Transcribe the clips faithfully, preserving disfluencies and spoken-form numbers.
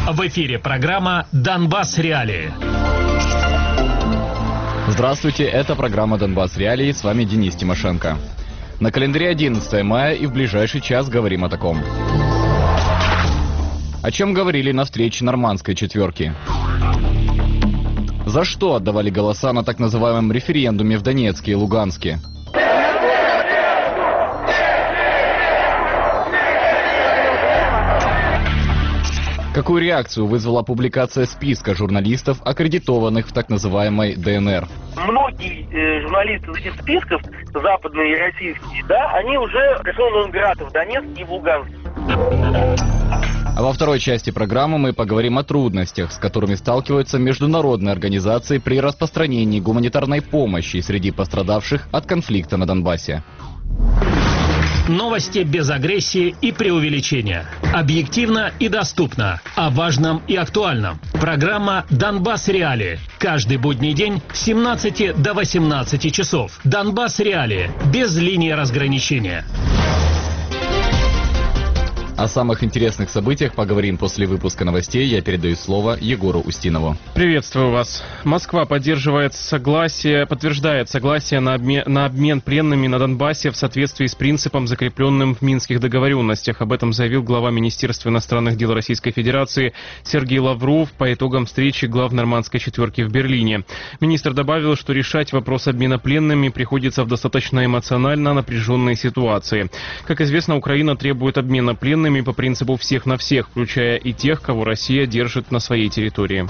В эфире программа «Донбасс Реалии». Здравствуйте, это программа «Донбасс Реалии», с вами Денис Тимошенко. На календаре одиннадцатое мая, и в ближайший час говорим о таком. О чем говорили на встрече нормандской четверки? За что отдавали голоса на так называемом референдуме в Донецке и Луганске? Какую реакцию вызвала публикация списка журналистов, аккредитованных в так называемой ДНР? Многие э, журналисты из этих списков, западные и российские, да, они уже персона нон-грата в Донецке и в Луганске. А во второй части программы мы поговорим о трудностях, с которыми сталкиваются международные организации при распространении гуманитарной помощи среди пострадавших от конфликта на Донбассе. Новости без агрессии и преувеличения. Объективно и доступно. О важном и актуальном. Программа «Донбасс Реалии». Каждый будний день с семнадцати до восемнадцати часов. «Донбасс Реалии». Без линии разграничения. О самых интересных событиях поговорим после выпуска новостей. Я передаю слово Егору Устинову. Приветствую вас. Москва поддерживает согласие, подтверждает согласие на обмен, на обмен пленными на Донбассе в соответствии с принципом, закрепленным в Минских договоренностях. Об этом заявил глава Министерства иностранных дел Российской Федерации Сергей Лавров по итогам встречи глав нормандской четверки в Берлине. Министр добавил, что решать вопрос обмена пленными приходится в достаточно эмоционально напряженной ситуации. Как известно, Украина требует обмена пленными по принципу «всех на всех», включая и тех, кого Россия держит на своей территории.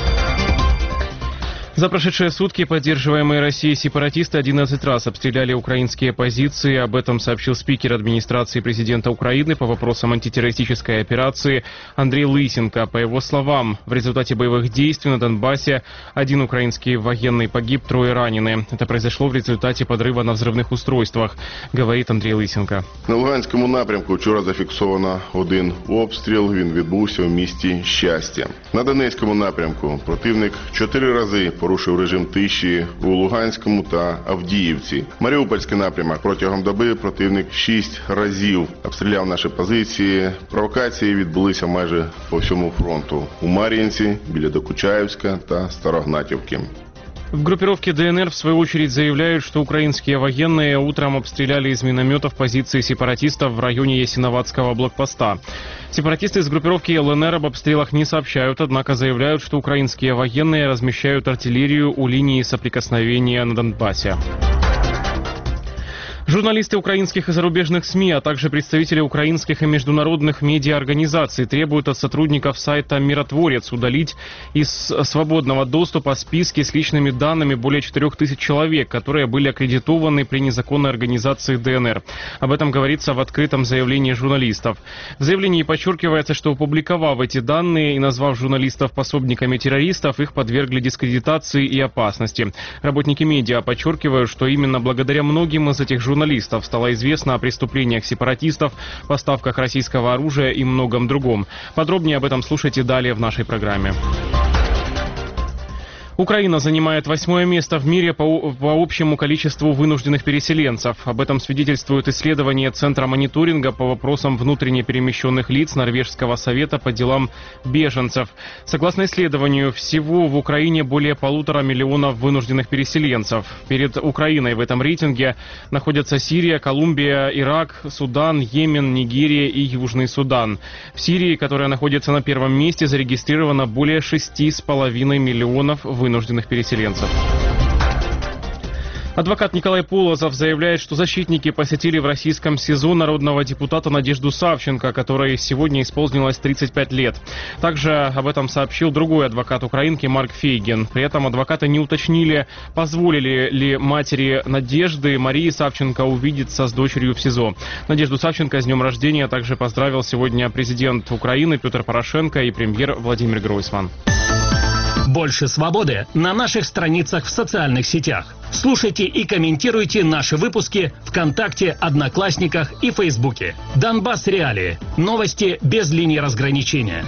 За прошедшие сутки поддерживаемые Россией сепаратисты одиннадцать раз обстреляли украинские позиции. Об этом сообщил спикер администрации президента Украины по вопросам антитеррористической операции Андрей Лысенко. По его словам, в результате боевых действий на Донбассе один украинский военный погиб, трое ранены. Это произошло в результате подрыва на взрывных устройствах, говорит Андрей Лысенко. На Луганському напрямку вчора зафіксовано один обстріл. Він відбувся в місті Щастя. На Донецькому напрямку противник чотири рази порушив режим тиші у Луганському та Авдіївці. Маріупольський напрямок протягом доби противник шість разів обстріляв наші позиції. Провокації відбулися майже по всьому фронту. У Мар'їнці, біля Докучаївська та Старогнатівки. В группировке ДНР, в свою очередь, заявляют, что украинские военные утром обстреляли из минометов позиции сепаратистов в районе Ясиноватского блокпоста. Сепаратисты из группировки ЛНР об обстрелах не сообщают, однако заявляют, что украинские военные размещают артиллерию у линии соприкосновения на Донбассе. Журналисты украинских и зарубежных СМИ, а также представители украинских и международных медиаорганизаций требуют от сотрудников сайта «Миротворец» удалить из свободного доступа списки с личными данными более четырех тысяч человек, которые были аккредитованы при незаконной организации ДНР. Об этом говорится в открытом заявлении журналистов. В заявлении подчеркивается, что, опубликовав эти данные и назвав журналистов пособниками террористов, их подвергли дискредитации и опасности. Работники медиа подчеркивают, что именно благодаря многим из этих журналистов Журналистов стало известно о преступлениях сепаратистов, поставках российского оружия и многом другом. Подробнее об этом слушайте далее в нашей программе. Украина занимает восьмое место в мире по, по общему количеству вынужденных переселенцев. Об этом свидетельствует исследование Центра мониторинга по вопросам внутренне перемещенных лиц Норвежского совета по делам беженцев. Согласно исследованию, всего в Украине более полутора миллионов вынужденных переселенцев. Перед Украиной в этом рейтинге находятся Сирия, Колумбия, Ирак, Судан, Йемен, Нигерия и Южный Судан. В Сирии, которая находится на первом месте, зарегистрировано более шести с половиной миллионов вынужденных вынужденных переселенцев. Адвокат Николай Полозов заявляет, что защитники посетили в российском СИЗО народного депутата Надежду Савченко, которой сегодня исполнилось тридцать пять лет. Также об этом сообщил другой адвокат украинки Марк Фейгин. При этом адвокаты не уточнили, позволили ли матери Надежды Марии Савченко увидеться с дочерью в СИЗО. Надежду Савченко с днем рождения также поздравил сегодня президент Украины Петр Порошенко и премьер Владимир Гройсман. Больше свободы на наших страницах в социальных сетях. Слушайте и комментируйте наши выпуски ВКонтакте, Одноклассниках и Фейсбуке. Донбасс Реалии. Новости без линии разграничения.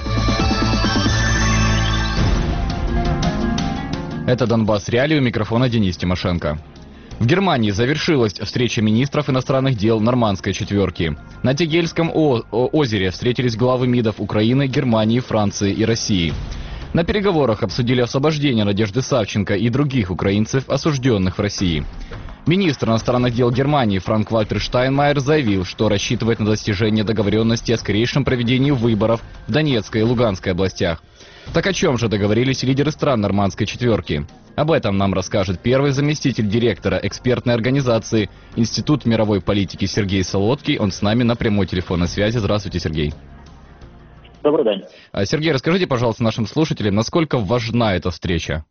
Это Донбасс Реалии, у микрофона Денис Тимошенко. В Германии завершилась встреча министров иностранных дел нормандской четверки. На Тегельском о- озере встретились главы МИДов Украины, Германии, Франции и России. На переговорах обсудили освобождение Надежды Савченко и других украинцев, осужденных в России. Министр иностранных дел Германии Франк-Вальтер Штайнмайер заявил, что рассчитывает на достижение договоренности о скорейшем проведении выборов в Донецкой и Луганской областях. Так о чем же договорились лидеры стран нормандской четверки? Об этом нам расскажет первый заместитель директора экспертной организации Институт мировой политики Сергей Солодкий. Он с нами на прямой телефонной связи. Здравствуйте, Сергей. Добрый день. Сергей, расскажите, пожалуйста, нашим слушателям, насколько важна эта встреча?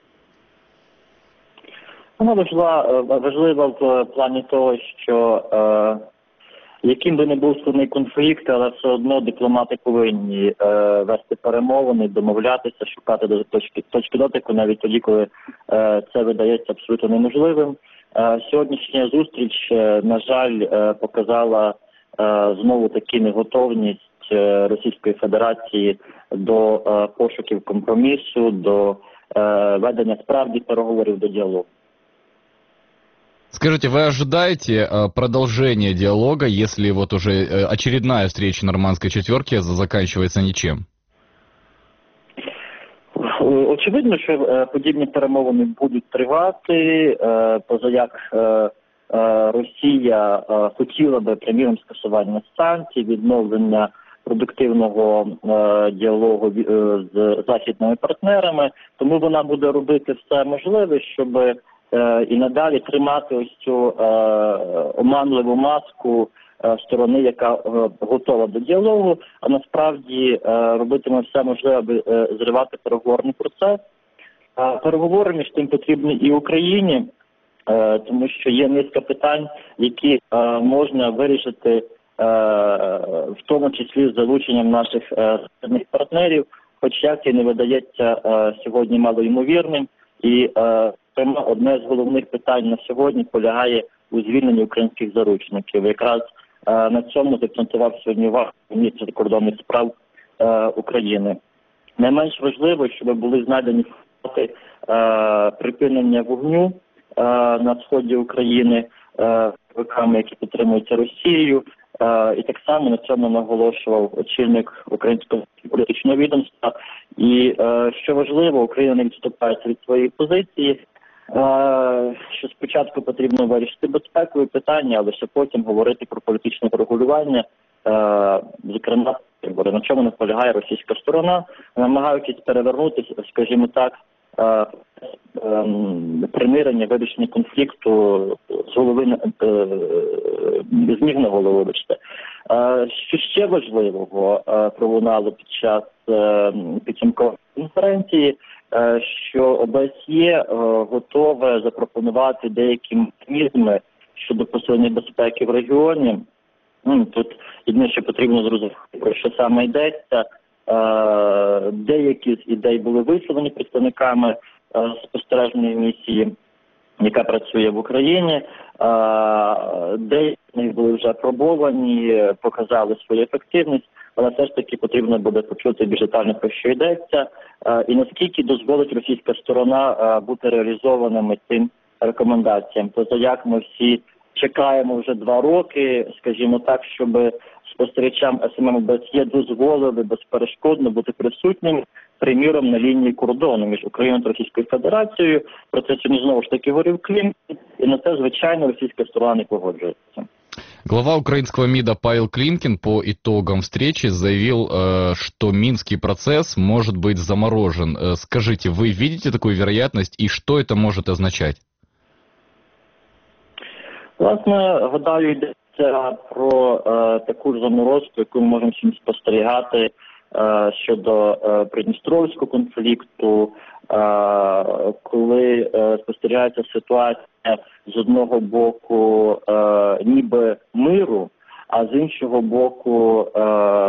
Вона важлива, важлива в плані того, що е, яким би не був складний конфлікт, але все одно дипломати повинні е, вести перемовини, домовлятися, шукати до точки, точки дотику, навіть тоді, коли е, це видається абсолютно неможливим. Е, сьогоднішня зустріч, е, на жаль, е, показала е, знову таки неготовність е, Російської Федерації до е, пошуків компромісу, до е, ведення справді переговорів, до діалогу. Скажите, вы ожидаете э, продолжения диалога, если вот уже э, очередная встреча нормандской четверки заканчивается ничем? Очевидно, що е, подібні перемовини будуть тривати, е, поза як е, е, Росія е, хотіла би приміром скасування санкцій, відновлення продуктивного е, діалогу е, з західними партнерами, тому вона буде робити все можливе, щоб е, і надалі тримати ось цю е, оманливу маску е, сторони, яка е, готова до діалогу, а насправді е, робитиме все можливе, аби е, зривати переговорний процес. Е, переговори між тим потрібні і Україні, е, тому що є низка питань, які е, можна вирішити е, в тому числі з залученням наших е, партнерів, хоч як це не видається е, сьогодні малоймовірним. І е, одне з головних питань на сьогодні полягає у звільненні українських заручників. Якраз е, на цьому закцентував сьогодні увагу міністр закордонних справ е, України. Не менш важливо, щоб були знайдені факти е, припинення вогню е, на сході України е, войсками, які підтримуються Росією. Е, і так само на цьому наголошував очільник українського політичного відомства. І, е, що важливо, Україна не відступається від своєї позиції, що спочатку потрібно вирішити безпекові питання, але ще потім говорити про політичне врегулювання, зокрема, на чому не полягає російська сторона, намагаючись перевернути, скажімо так, примирення, вирішення конфлікту з голови, з ніг на голову, вибачте. Що ще важливого пролунало під час підсумкової конференції, що ОБСЄ готове запропонувати деякі механізми щодо посилення безпеки в регіоні. Тут єдине, що потрібно зрозуміти, про що саме йдеться. Деякі з ідей були висловлені представниками спостережної місії, яка працює в Україні. Деякі з них були вже апробовані, показали свою ефективність, але все ж таки потрібно буде почути більш детально, про що йдеться, і наскільки дозволить російська сторона бути реалізованими цим рекомендаціям. Поза як ми всі чекаємо вже два роки, скажімо так, щоб спостерігачам ес ем ем ОБСЄ дозволили безперешкодно бути присутнім, приміром, на лінії кордону між Україною та Російською Федерацією. Про це сьогодні знову ж таки говорив Клімкін, і на це, звичайно, російська сторона не погоджується. Глава украинского МИДа Павел Климкин по итогам встречи заявил, э, что Минский процесс может быть заморожен. Э, скажите, вы видите такую вероятность и что это может означать? Власне, гадаю, йдеться про е, таку ж заморозку, яку ми можемо всім спостерігати е, щодо е, Придністровського конфлікту, е, коли е, спостерігається ситуація з одного боку е, ніби миру, а з іншого боку, е,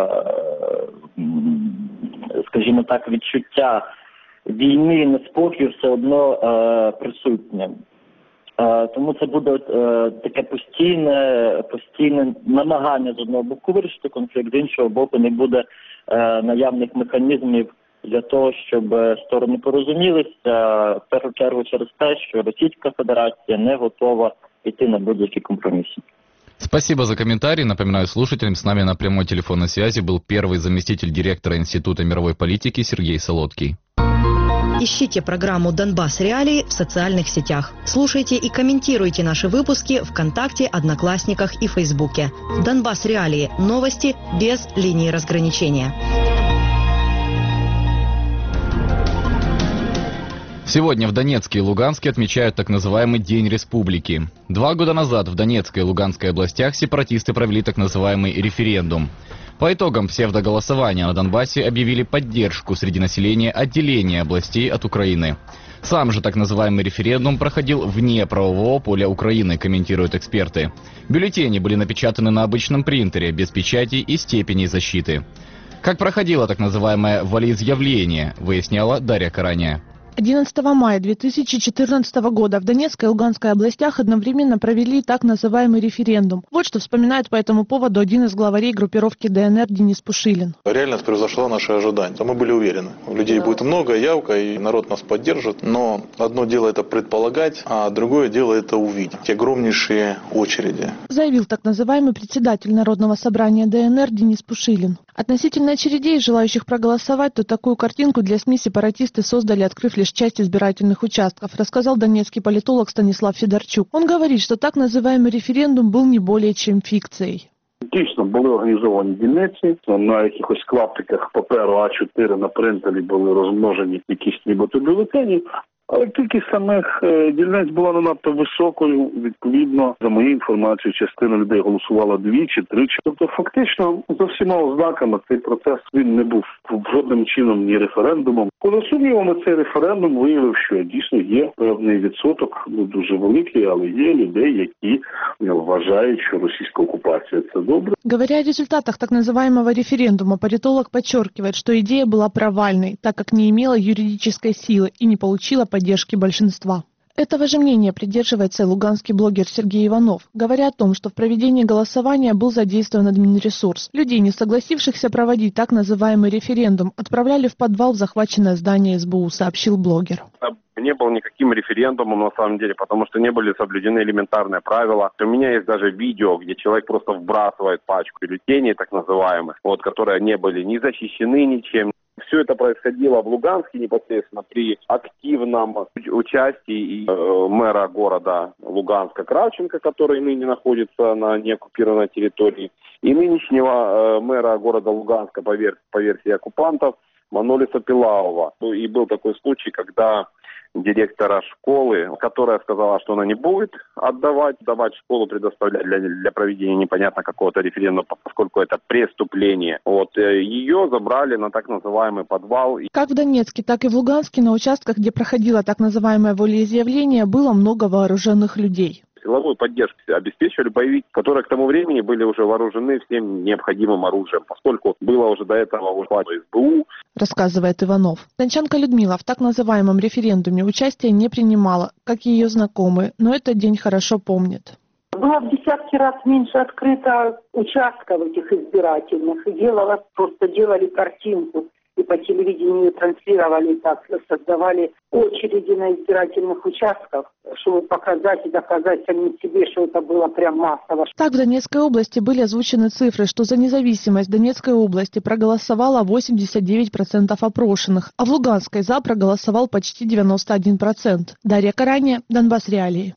скажімо так, відчуття війни і неспокою все одно е, присутнє. Е, тому це буде е, таке постійне, постійне намагання з одного боку вирішити конфлікт, з іншого боку не буде е, наявних механізмів для того, щоб сторони порозумілися, в першу чергу через те, що Російська Федерація не готова йти на будь-які компроміси. Спасибо за комментарий. Напоминаю слушателям, с нами на прямой телефонной связи был первый заместитель директора Института мировой политики Сергей Солодкий. Ищите программу «Донбасс Реалии» в социальных сетях. Слушайте и комментируйте наши выпуски ВКонтакте, Одноклассниках и Фейсбуке. «Донбасс Реалии» – новости без линии разграничения. Сегодня в Донецке и Луганске отмечают так называемый День Республики. Два года назад в Донецкой и Луганской областях сепаратисты провели так называемый референдум. По итогам псевдоголосования на Донбассе объявили поддержку среди населения отделения областей от Украины. Сам же так называемый референдум проходил вне правового поля Украины, комментируют эксперты. Бюллетени были напечатаны на обычном принтере, без печати и степеней защиты. Как проходило так называемое волеизъявление, выясняла Дарья Караня. одиннадцатого мая две тысячи четырнадцатого года в Донецкой и Луганской областях одновременно провели так называемый референдум. Вот что вспоминает по этому поводу один из главарей группировки ДНР Денис Пушилин. Реальность превзошла наши ожидания. Мы были уверены, у людей да. будет много, явка, и народ нас поддержит. Но одно дело это предполагать, а другое дело это увидеть. Огромнейшие очереди. Заявил так называемый председатель Народного собрания ДНР Денис Пушилин. Относительно очередей, желающих проголосовать, то такую картинку для СМИ сепаратисты создали, открыв лишь часть избирательных участков, рассказал донецкий политолог Станислав Федорчук. Он говорит, что так называемый референдум был не более чем фикцией. Дійсно, були організовані дільниці, на якихось клаптиках паперу А чотири на принтері були розмножені якісь нібито бюлетені, але кількість самих дільниць була не надто високою. Відповідно, за моєю інформацією, частина людей голосувала двічі, тричі. Тобто, фактично, за всіма ознаками цей процес він не був жодним чином ні референдумом. Поза сумнівами, цей референдум виявив, що дійсно є певний відсоток, ну дуже великий, але є людей, які вважають, що російська окупація – це добре. Говоря о результатах так называемого референдума, политолог подчеркивает, что идея была провальной, так как не имела юридической силы и не получила поддержки большинства. Этого же мнения придерживается и луганский блогер Сергей Иванов, говоря о том, что в проведении голосования был задействован админресурс. Людей, не согласившихся проводить так называемый референдум, отправляли в подвал в захваченное здание эс бэ у, сообщил блогер. Не был никаким референдумом на самом деле, потому что не были соблюдены элементарные правила. У меня есть даже видео, где человек просто вбрасывает пачку бюллетеней, так называемых, вот, которые не были ни защищены ничем. Все это происходило в Луганске непосредственно при активном участии э, мэра города Луганска Кравченко, который ныне находится на неоккупированной территории, и нынешнего э, мэра города Луганска по, вер- по версии оккупантов Манолиса Пилаова. И был такой случай, когда директора школы, которая сказала, что она не будет отдавать, давать школу, предоставлять для, для проведения непонятно какого-то референдума, поскольку это преступление. Вот, ее забрали на так называемый подвал. Как в Донецке, так и в Луганске на участках, где проходило так называемое волеизъявление, было много вооруженных людей. Силовую поддержку обеспечивали боевики, которые к тому времени были уже вооружены всем необходимым оружием, поскольку было уже до этого ухват эс бэ у. Рассказывает Иванов. Дончанка Людмила в так называемом референдуме участия не принимала, как и ее знакомые, но этот день хорошо помнит. Было в десятки раз меньше открыто участков этих избирательных. И делала, просто делали картинку. И по телевидению транслировали так, создавали очереди на избирательных участках, чтобы показать и доказать самим себе, что это было прям массово. Так в Донецкой области были озвучены цифры, что за независимость Донецкой области проголосовало восемьдесят девять процентов опрошенных, а в Луганской за проголосовал почти девяносто один процент. Дарья Караня, Донбасс Реалии.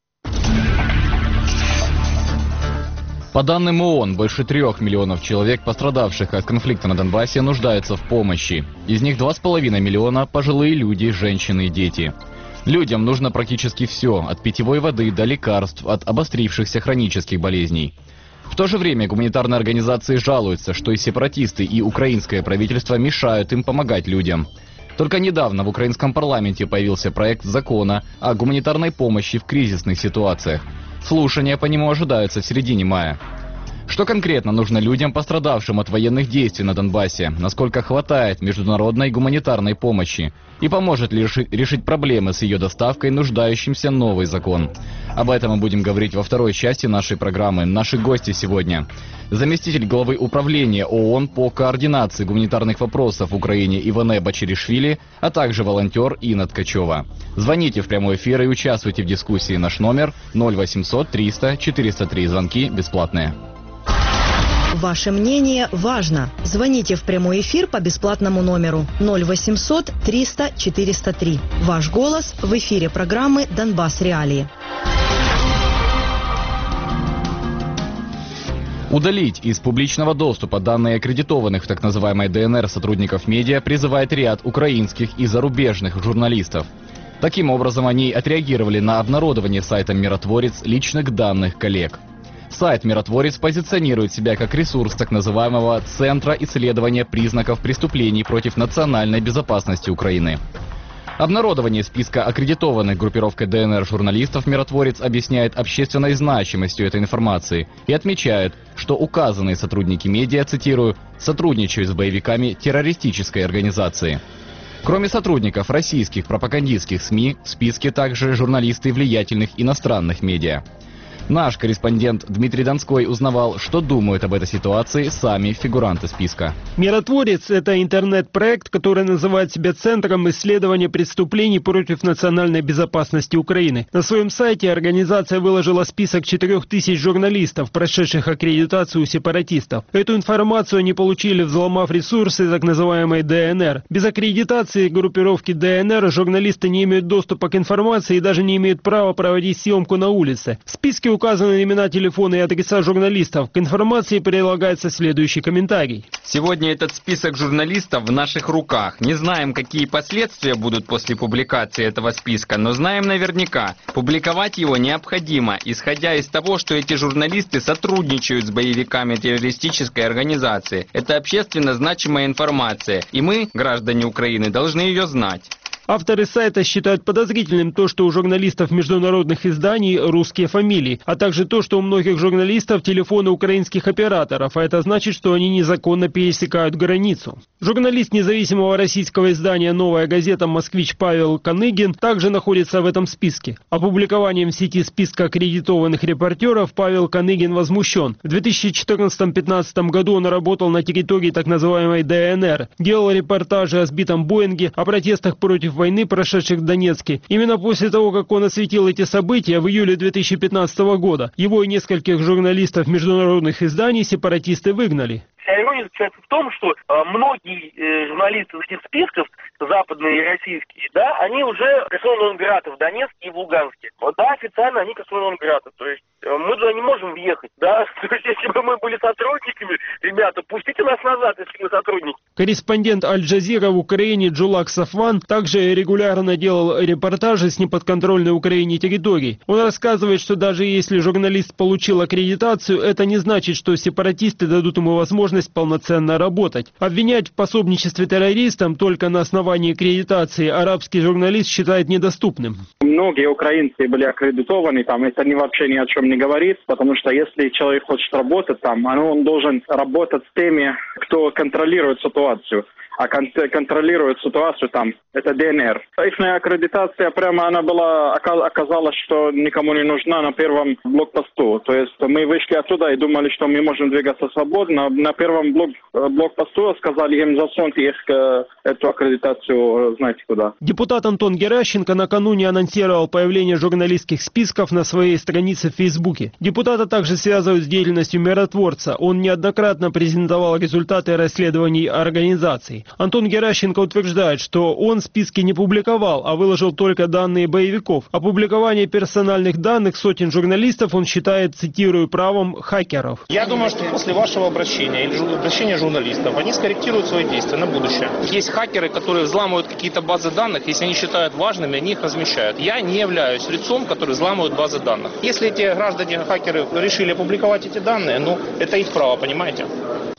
По данным ООН, больше трех миллионов человек, пострадавших от конфликта на Донбассе, нуждаются в помощи. Из них два с половиной миллиона – пожилые люди, женщины и дети. Людям нужно практически все – от питьевой воды до лекарств, от обострившихся хронических болезней. В то же время гуманитарные организации жалуются, что и сепаратисты, и украинское правительство мешают им помогать людям. Только недавно в украинском парламенте появился проект закона о гуманитарной помощи в кризисных ситуациях. Слушания по нему ожидаются в середине мая. Что конкретно нужно людям, пострадавшим от военных действий на Донбассе? Насколько хватает международной гуманитарной помощи? И поможет ли реши- решить проблемы с ее доставкой нуждающимся новый закон? Об этом мы будем говорить во второй части нашей программы. Наши гости сегодня: заместитель главы управления ООН по координации гуманитарных вопросов в Украине Иване Бачиришвили, а также волонтер Инна Ткачева. Звоните в прямой эфир и участвуйте в дискуссии. Наш номер ноль восемьсот триста четыреста три. Звонки бесплатные. Ваше мнение важно. Звоните в прямой эфир по бесплатному номеру ноль восемьсот триста четыреста три. Ваш голос в эфире программы «Донбасс Реалии». Удалить из публичного доступа данные аккредитованных в так называемой ДНР сотрудников медиа призывает ряд украинских и зарубежных журналистов. Таким образом, они отреагировали на обнародование сайтом «Миротворец» личных данных коллег. Сайт «Миротворец» позиционирует себя как ресурс так называемого Центра исследования признаков преступлений против национальной безопасности Украины. Обнародование списка аккредитованных группировкой ДНР журналистов «Миротворец» объясняет общественной значимостью этой информации и отмечает, что указанные сотрудники медиа, цитирую, «сотрудничают с боевиками террористической организации». Кроме сотрудников российских пропагандистских СМИ, в списке также журналисты влиятельных иностранных медиа. Наш корреспондент Дмитрий Донской узнавал, что думают об этой ситуации сами фигуранты списка. «Миротворец» — это интернет-проект, который называет себя Центром исследования преступлений против национальной безопасности Украины. На своем сайте организация выложила список четырех тысяч журналистов, прошедших аккредитацию у сепаратистов. Эту информацию они получили, взломав ресурсы так называемой ДНР. Без аккредитации группировки ДНР журналисты не имеют доступа к информации и даже не имеют права проводить съемку на улице. В списке указаны имена, телефоны и адреса журналистов. К информации прилагается следующий комментарий. Сегодня этот список журналистов в наших руках. Не знаем, какие последствия будут после публикации этого списка, но знаем наверняка, публиковать его необходимо, исходя из того, что эти журналисты сотрудничают с боевиками террористической организации. Это общественно значимая информация, и мы, граждане Украины, должны ее знать. Авторы сайта считают подозрительным то, что у журналистов международных изданий русские фамилии, а также то, что у многих журналистов телефоны украинских операторов, а это значит, что они незаконно пересекают границу. Журналист независимого российского издания «Новая газета» «Москвич» Павел Каныгин также находится в этом списке. Опубликованием в сети списка аккредитованных репортеров Павел Каныгин возмущен. В две тысячи четырнадцатом-пятнадцатом году он работал на территории так называемой ДНР, делал репортажи о сбитом Боинге, о протестах против войны, прошедших в Донецке. Именно после того, как он осветил эти события в июле две тысячи пятнадцатого года, его и нескольких журналистов международных изданий сепаратисты выгнали. Вся ирония заключается в том, что э, многие э, журналисты из этих списков, западные и российские, да, они уже персона нон-грата в Донецке и в Луганске. Вот, да, официально они персона нон-грата, то есть э, мы туда не можем въехать, да, то есть если бы мы были сотрудниками, ребята, пустите нас назад, если мы сотрудники. Корреспондент Аль-Джазира в Украине Джулак Сафван также регулярно делал репортажи с неподконтрольной Украине территорий. Он рассказывает, что даже если журналист получил аккредитацию, это не значит, что сепаратисты дадут ему возможность полноценно работать. Обвинять в пособничестве террористам только на основании аккредитации арабский журналист считает недоступным. Многие украинцы были аккредитованы, там это ни вообще ни о чем не говорит, потому что если человек хочет работать там, он должен работать с теми, кто контролирует ситуацию. А кон- контролирует ситуацию там, это ДНР. Их аккредитация прямо она была, оказалось, что никому не нужна на первом блокпосту. То есть мы вышли оттуда и думали, что мы можем двигаться свободно. На первом блок, блокпосту сказали им засуньте их эту аккредитацию, знаете куда. Депутат Антон Геращенко накануне анонсировал появление журналистских списков на своей странице в Фейсбуке. Депутата также связывают с деятельностью «Миротворца». Он неоднократно презентовал результаты расследований организаций. Антон Геращенко утверждает, что он списки не публиковал, а выложил только данные боевиков. Опубликование персональных данных сотен журналистов он считает, цитирую, правом хакеров. Я думаю, что после вашего обращения или обращения журналистов они скорректируют свои действия на будущее. Есть хакеры, которые взламывают какие-то базы данных, если они считают важными, они их размещают. Я не являюсь лицом, который взламывает базы данных. Если эти граждане-хакеры решили опубликовать эти данные, ну, это их право, понимаете?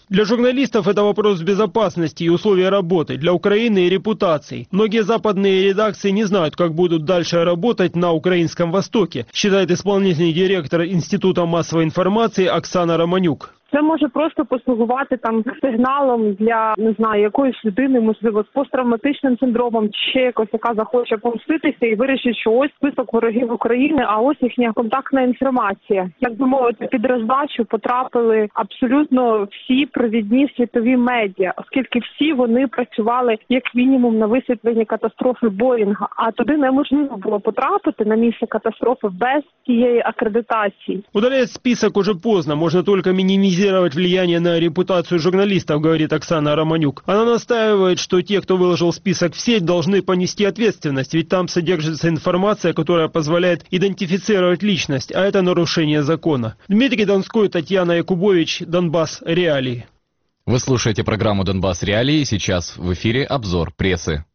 Для журналистов это вопрос безопасности и условий работы, для Украины и репутации. Многие западные редакции не знают, как будут дальше работать на Украинском Востоке, считает исполнительный директор Института массовой информации Оксана Романюк. Це може просто послугувати там сигналом для, не знаю, якоїсь людини, можливо, з посттравматичним синдромом, чи ще якось, яка захоче помститися і вирішить, що ось список ворогів України, а ось їхня контактна інформація. Як би мовити, під роздачу потрапили абсолютно всі провідні світові медіа, оскільки всі вони працювали як мінімум на висвітленні катастрофи Боїнга, а туди неможливо було потрапити на місце катастрофи без цієї акредитації. Удалять список уже поздно, можно только минимизировать влияние на репутацию журналистов, говорит Оксана Романюк. Она настаивает, что те, кто выложил список в сеть, должны понести ответственность, ведь там содержится информация, которая позволяет идентифицировать личность, а это нарушение закона. Дмитрий Донской, Татьяна Якубович, Донбасс. Реалии. Вы слушаете программу «Донбасс. Реалии». Сейчас в эфире обзор прессы.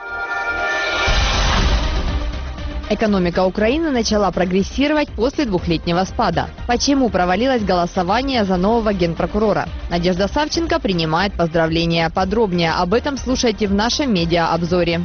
Экономика Украины начала прогрессировать после двухлетнего спада. Почему провалилось голосование за нового генпрокурора? Надежда Савченко принимает поздравления. Подробнее об этом слушайте в нашем медиаобзоре.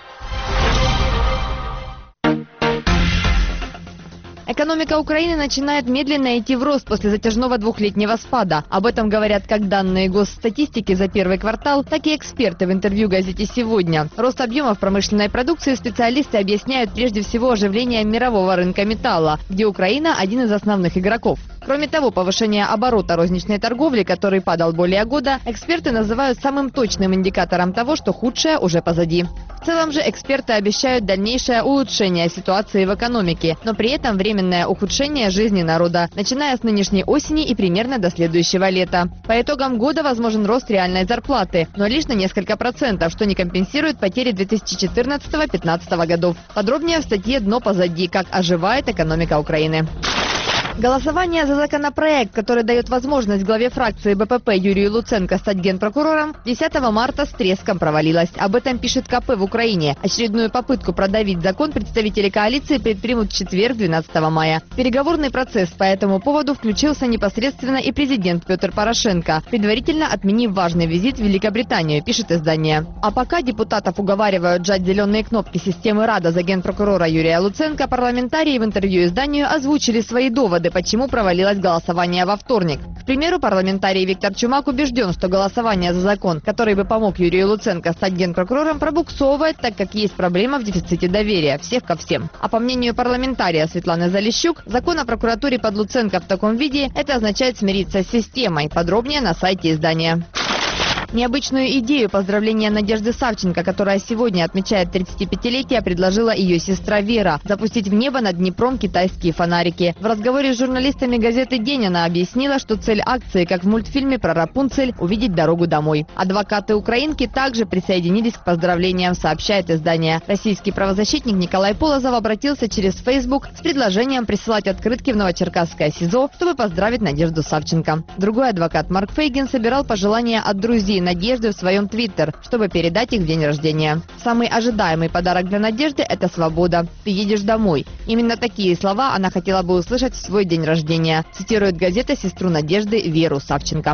Экономика Украины начинает медленно идти в рост после затяжного двухлетнего спада. Об этом говорят как данные госстатистики за первый квартал, так и эксперты в интервью газете «Сегодня». Рост объемов промышленной продукции специалисты объясняют прежде всего оживлением мирового рынка металла, где Украина один из основных игроков. Кроме того, повышение оборота розничной торговли, который падал более года, эксперты называют самым точным индикатором того, что худшее уже позади. В целом же эксперты обещают дальнейшее улучшение ситуации в экономике, но при этом временное ухудшение жизни народа, начиная с нынешней осени и примерно до следующего лета. По итогам года возможен рост реальной зарплаты, но лишь на несколько процентов, что не компенсирует потери две тысячи четырнадцатого — две тысячи пятнадцатого годов. Подробнее в статье «Дно позади. Как оживает экономика Украины». Голосование за законопроект, который дает возможность главе фракции БПП Юрию Луценко стать генпрокурором, десятого марта с треском провалилось. Об этом пишет ка пэ в Украине. Очередную попытку продавить закон представители коалиции предпримут в четверг, двенадцатого мая. В переговорный процесс по этому поводу включился непосредственно и президент Петр Порошенко, предварительно отменив важный визит в Великобританию, пишет издание. А пока депутатов уговаривают сжать зеленые кнопки системы Рада за генпрокурора Юрия Луценко, парламентарии в интервью изданию озвучили свои доводы, почему провалилось голосование во вторник. К примеру, парламентарий Виктор Чумак убежден, что голосование за закон, который бы помог Юрию Луценко стать генпрокурором, пробуксовывает, так как есть проблема в дефиците доверия всех ко всем. А по мнению парламентария Светланы Залищук, закон о прокуратуре под Луценко в таком виде – это означает смириться с системой. Подробнее на сайте издания. Необычную идею поздравления Надежды Савченко, которая сегодня отмечает тридцатипятилетие, предложила ее сестра Вера – запустить в небо над Днепром китайские фонарики. В разговоре с журналистами газеты «День» она объяснила, что цель акции, как в мультфильме про Рапунцель, увидеть дорогу домой. Адвокаты украинки также присоединились к поздравлениям, сообщает издание. Российский правозащитник Николай Полозов обратился через Facebook с предложением присылать открытки в Новочеркасское СИЗО, чтобы поздравить Надежду Савченко. Другой адвокат Марк Фейгин собирал пожелания от друзей Надежды в своем твиттер, чтобы передать их в день рождения. Самый ожидаемый подарок для Надежды – это свобода. Ты едешь домой. Именно такие слова она хотела бы услышать в свой день рождения, цитирует газета сестру Надежды Веру Савченко.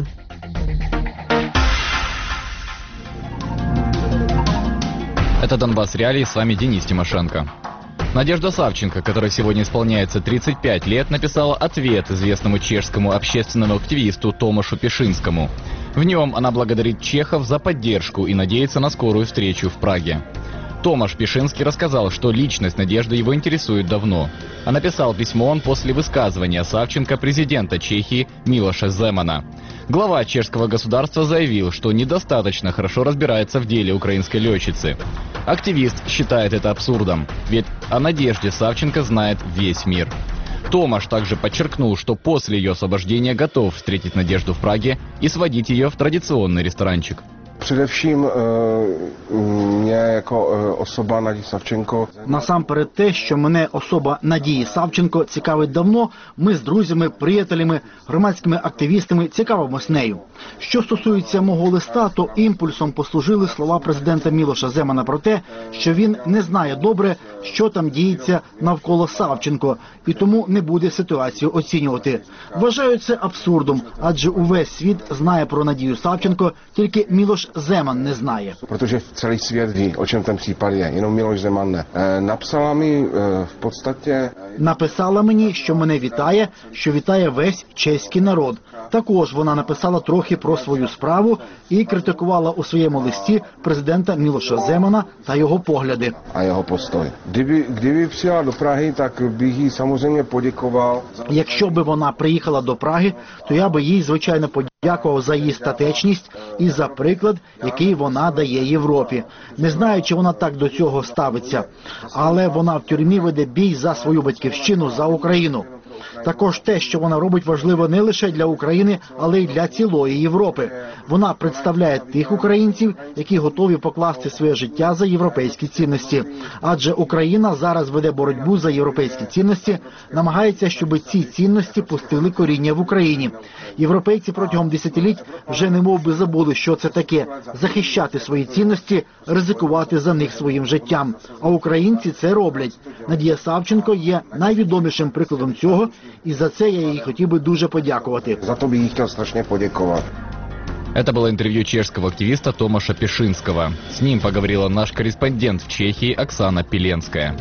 Это «Донбасс. Реалии», с вами Денис Тимошенко. Надежда Савченко, которой сегодня исполняется тридцать пять лет, написала ответ известному чешскому общественному активисту Томашу Пешинскому. В нем она благодарит чехов за поддержку и надеется на скорую встречу в Праге. Томаш Пешинский рассказал, что личность Надежды его интересует давно. А написал письмо он после высказывания Савченко президента Чехии Милоша Земана. Глава чешского государства заявил, что недостаточно хорошо разбирается в деле украинской летчицы. Активист считает это абсурдом, ведь о Надежде Савченко знает весь мир. Томаш также подчеркнул, что после ее освобождения готов встретить Надежду в Праге и сводить ее в традиционный ресторанчик. Především mě jako osoba Надії Савченко. Насамперед те, що мене особа Надії Савченко цікавить давно, ми з друзями, приятелями, громадськими активістами цікавимось нею. Що стосується мого листа, то імпульсом послужили слова президента Мілоша Земана про те, що він не знає добре, що там діється навколо Савченко, і тому не буде ситуацію оцінювати. Вважаю це абсурдом, адже увесь світ знає про Надію Савченко, тільки Мілош Земан не знає. Protože celý svět ví, o čem ten případ je, jenom Miloš Zeman ne. Napsala mi v podstatě... Написала мені, що мене вітає, що вітає весь чеський народ. Також вона написала трохи про свою справу і критикувала у своєму листі президента Мілоша Земана та його погляди. А його постой. Kdyby, kdyby přijela do Prahy, tak bych їй samozřejmě poděkoval. Якщо би вона приїхала до Праги, то я би їй, звичайно, подякував за її статечність і за приклад, який вона дає Європі. Не знаю, чи вона так до цього ставиться, але вона в тюрмі веде бій за свою батьківщину, за Україну. Також те, що вона робить, важливо не лише для України, але й для цілої Європи. Вона представляє тих українців, які готові покласти своє життя за європейські цінності. Адже Україна зараз веде боротьбу за європейські цінності, намагається, щоб ці цінності пустили коріння в Україні. Європейці протягом десятиліть вже немов би забули, що це таке – захищати свої цінності, ризикувати за них своїм життям. А українці це роблять. Надія Савченко є найвідомішим прикладом цього, і за це я їй хотів би дуже подякувати. За то би їй хотів страшно подякувати. Это было интервью чешского активиста Томаша Пешинского. С ним поговорила наш корреспондент в Чехии Оксана Пеленская.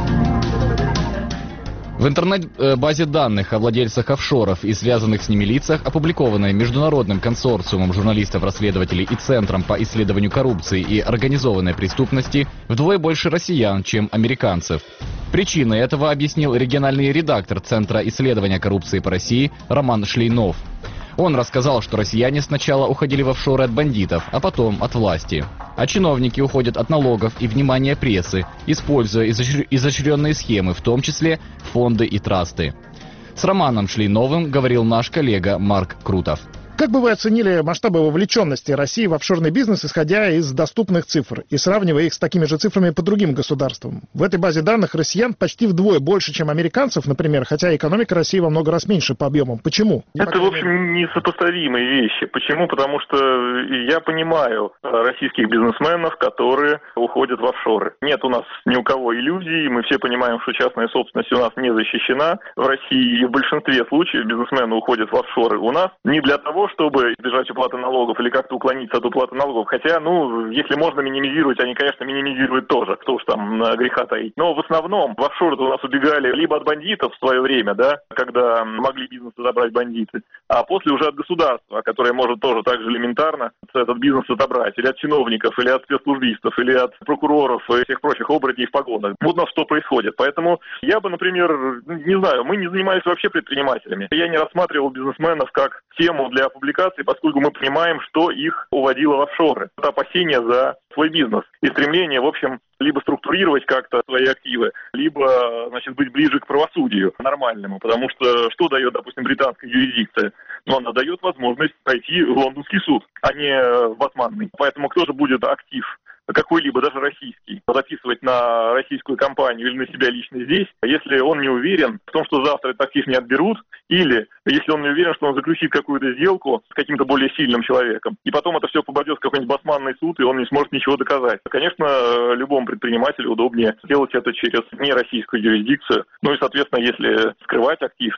В интернет-базе данных о владельцах офшоров и связанных с ними лицах, опубликованной Международным консорциумом журналистов-расследователей и Центром по исследованию коррупции и организованной преступности, вдвое больше россиян, чем американцев. Причиной этого объяснил региональный редактор Центра исследования коррупции по России Роман Шлейнов. Он рассказал, что россияне сначала уходили в офшоры от бандитов, а потом от власти. А чиновники уходят от налогов и внимания прессы, используя изощренные схемы, в том числе фонды и трасты. С Романом Шлейновым говорил наш коллега Марк Крутов. Как бы вы оценили масштабы вовлеченности России в офшорный бизнес, исходя из доступных цифр и сравнивая их с такими же цифрами по другим государствам? В этой базе данных россиян почти вдвое больше, чем американцев, например, хотя экономика России во много раз меньше по объемам. Почему? Это, в общем, несопоставимые вещи. Почему? Потому что я понимаю российских бизнесменов, которые уходят в офшоры. Нет у нас ни у кого иллюзий, мы все понимаем, что частная собственность у нас не защищена в России, и в большинстве случаев бизнесмены уходят в офшоры у нас не для того, чтобы избежать уплаты налогов или как-то уклониться от уплаты налогов. Хотя, ну, если можно минимизировать, они, конечно, минимизируют тоже. Кто уж там греха таить. Но в основном в офшоры у нас убегали либо от бандитов в свое время, да, когда могли бизнес отобрать бандиты, а после уже от государства, которое может тоже так же элементарно этот бизнес отобрать. Или от чиновников, или от спецслужбистов, или от прокуроров и всех прочих оборотней в погонах. Вот у нас что происходит. Поэтому я бы, например, не знаю, мы не занимались вообще предпринимателями. Я не рассматривал бизнесменов как тему для публикации, поскольку мы понимаем, что их уводило в офшоры. Это опасения за свой бизнес и стремление, в общем, либо структурировать как-то свои активы, либо, значит, быть ближе к правосудию нормальному, потому что что дает, допустим, британская юрисдикция? Ну, она дает возможность пройти в лондонский суд, а не в Батманный. Поэтому кто же будет актив какой-либо, даже российский, записывать на российскую компанию или на себя лично здесь, если он не уверен в том, что завтра этот актив не отберут, или если он не уверен, что он заключит какую-то сделку с каким-то более сильным человеком, и потом это все попадет в какой-нибудь басманный суд, и он не сможет ничего доказать. Конечно, любому предпринимателю удобнее сделать это через нероссийскую юрисдикцию. Ну и, соответственно, если скрывать актив,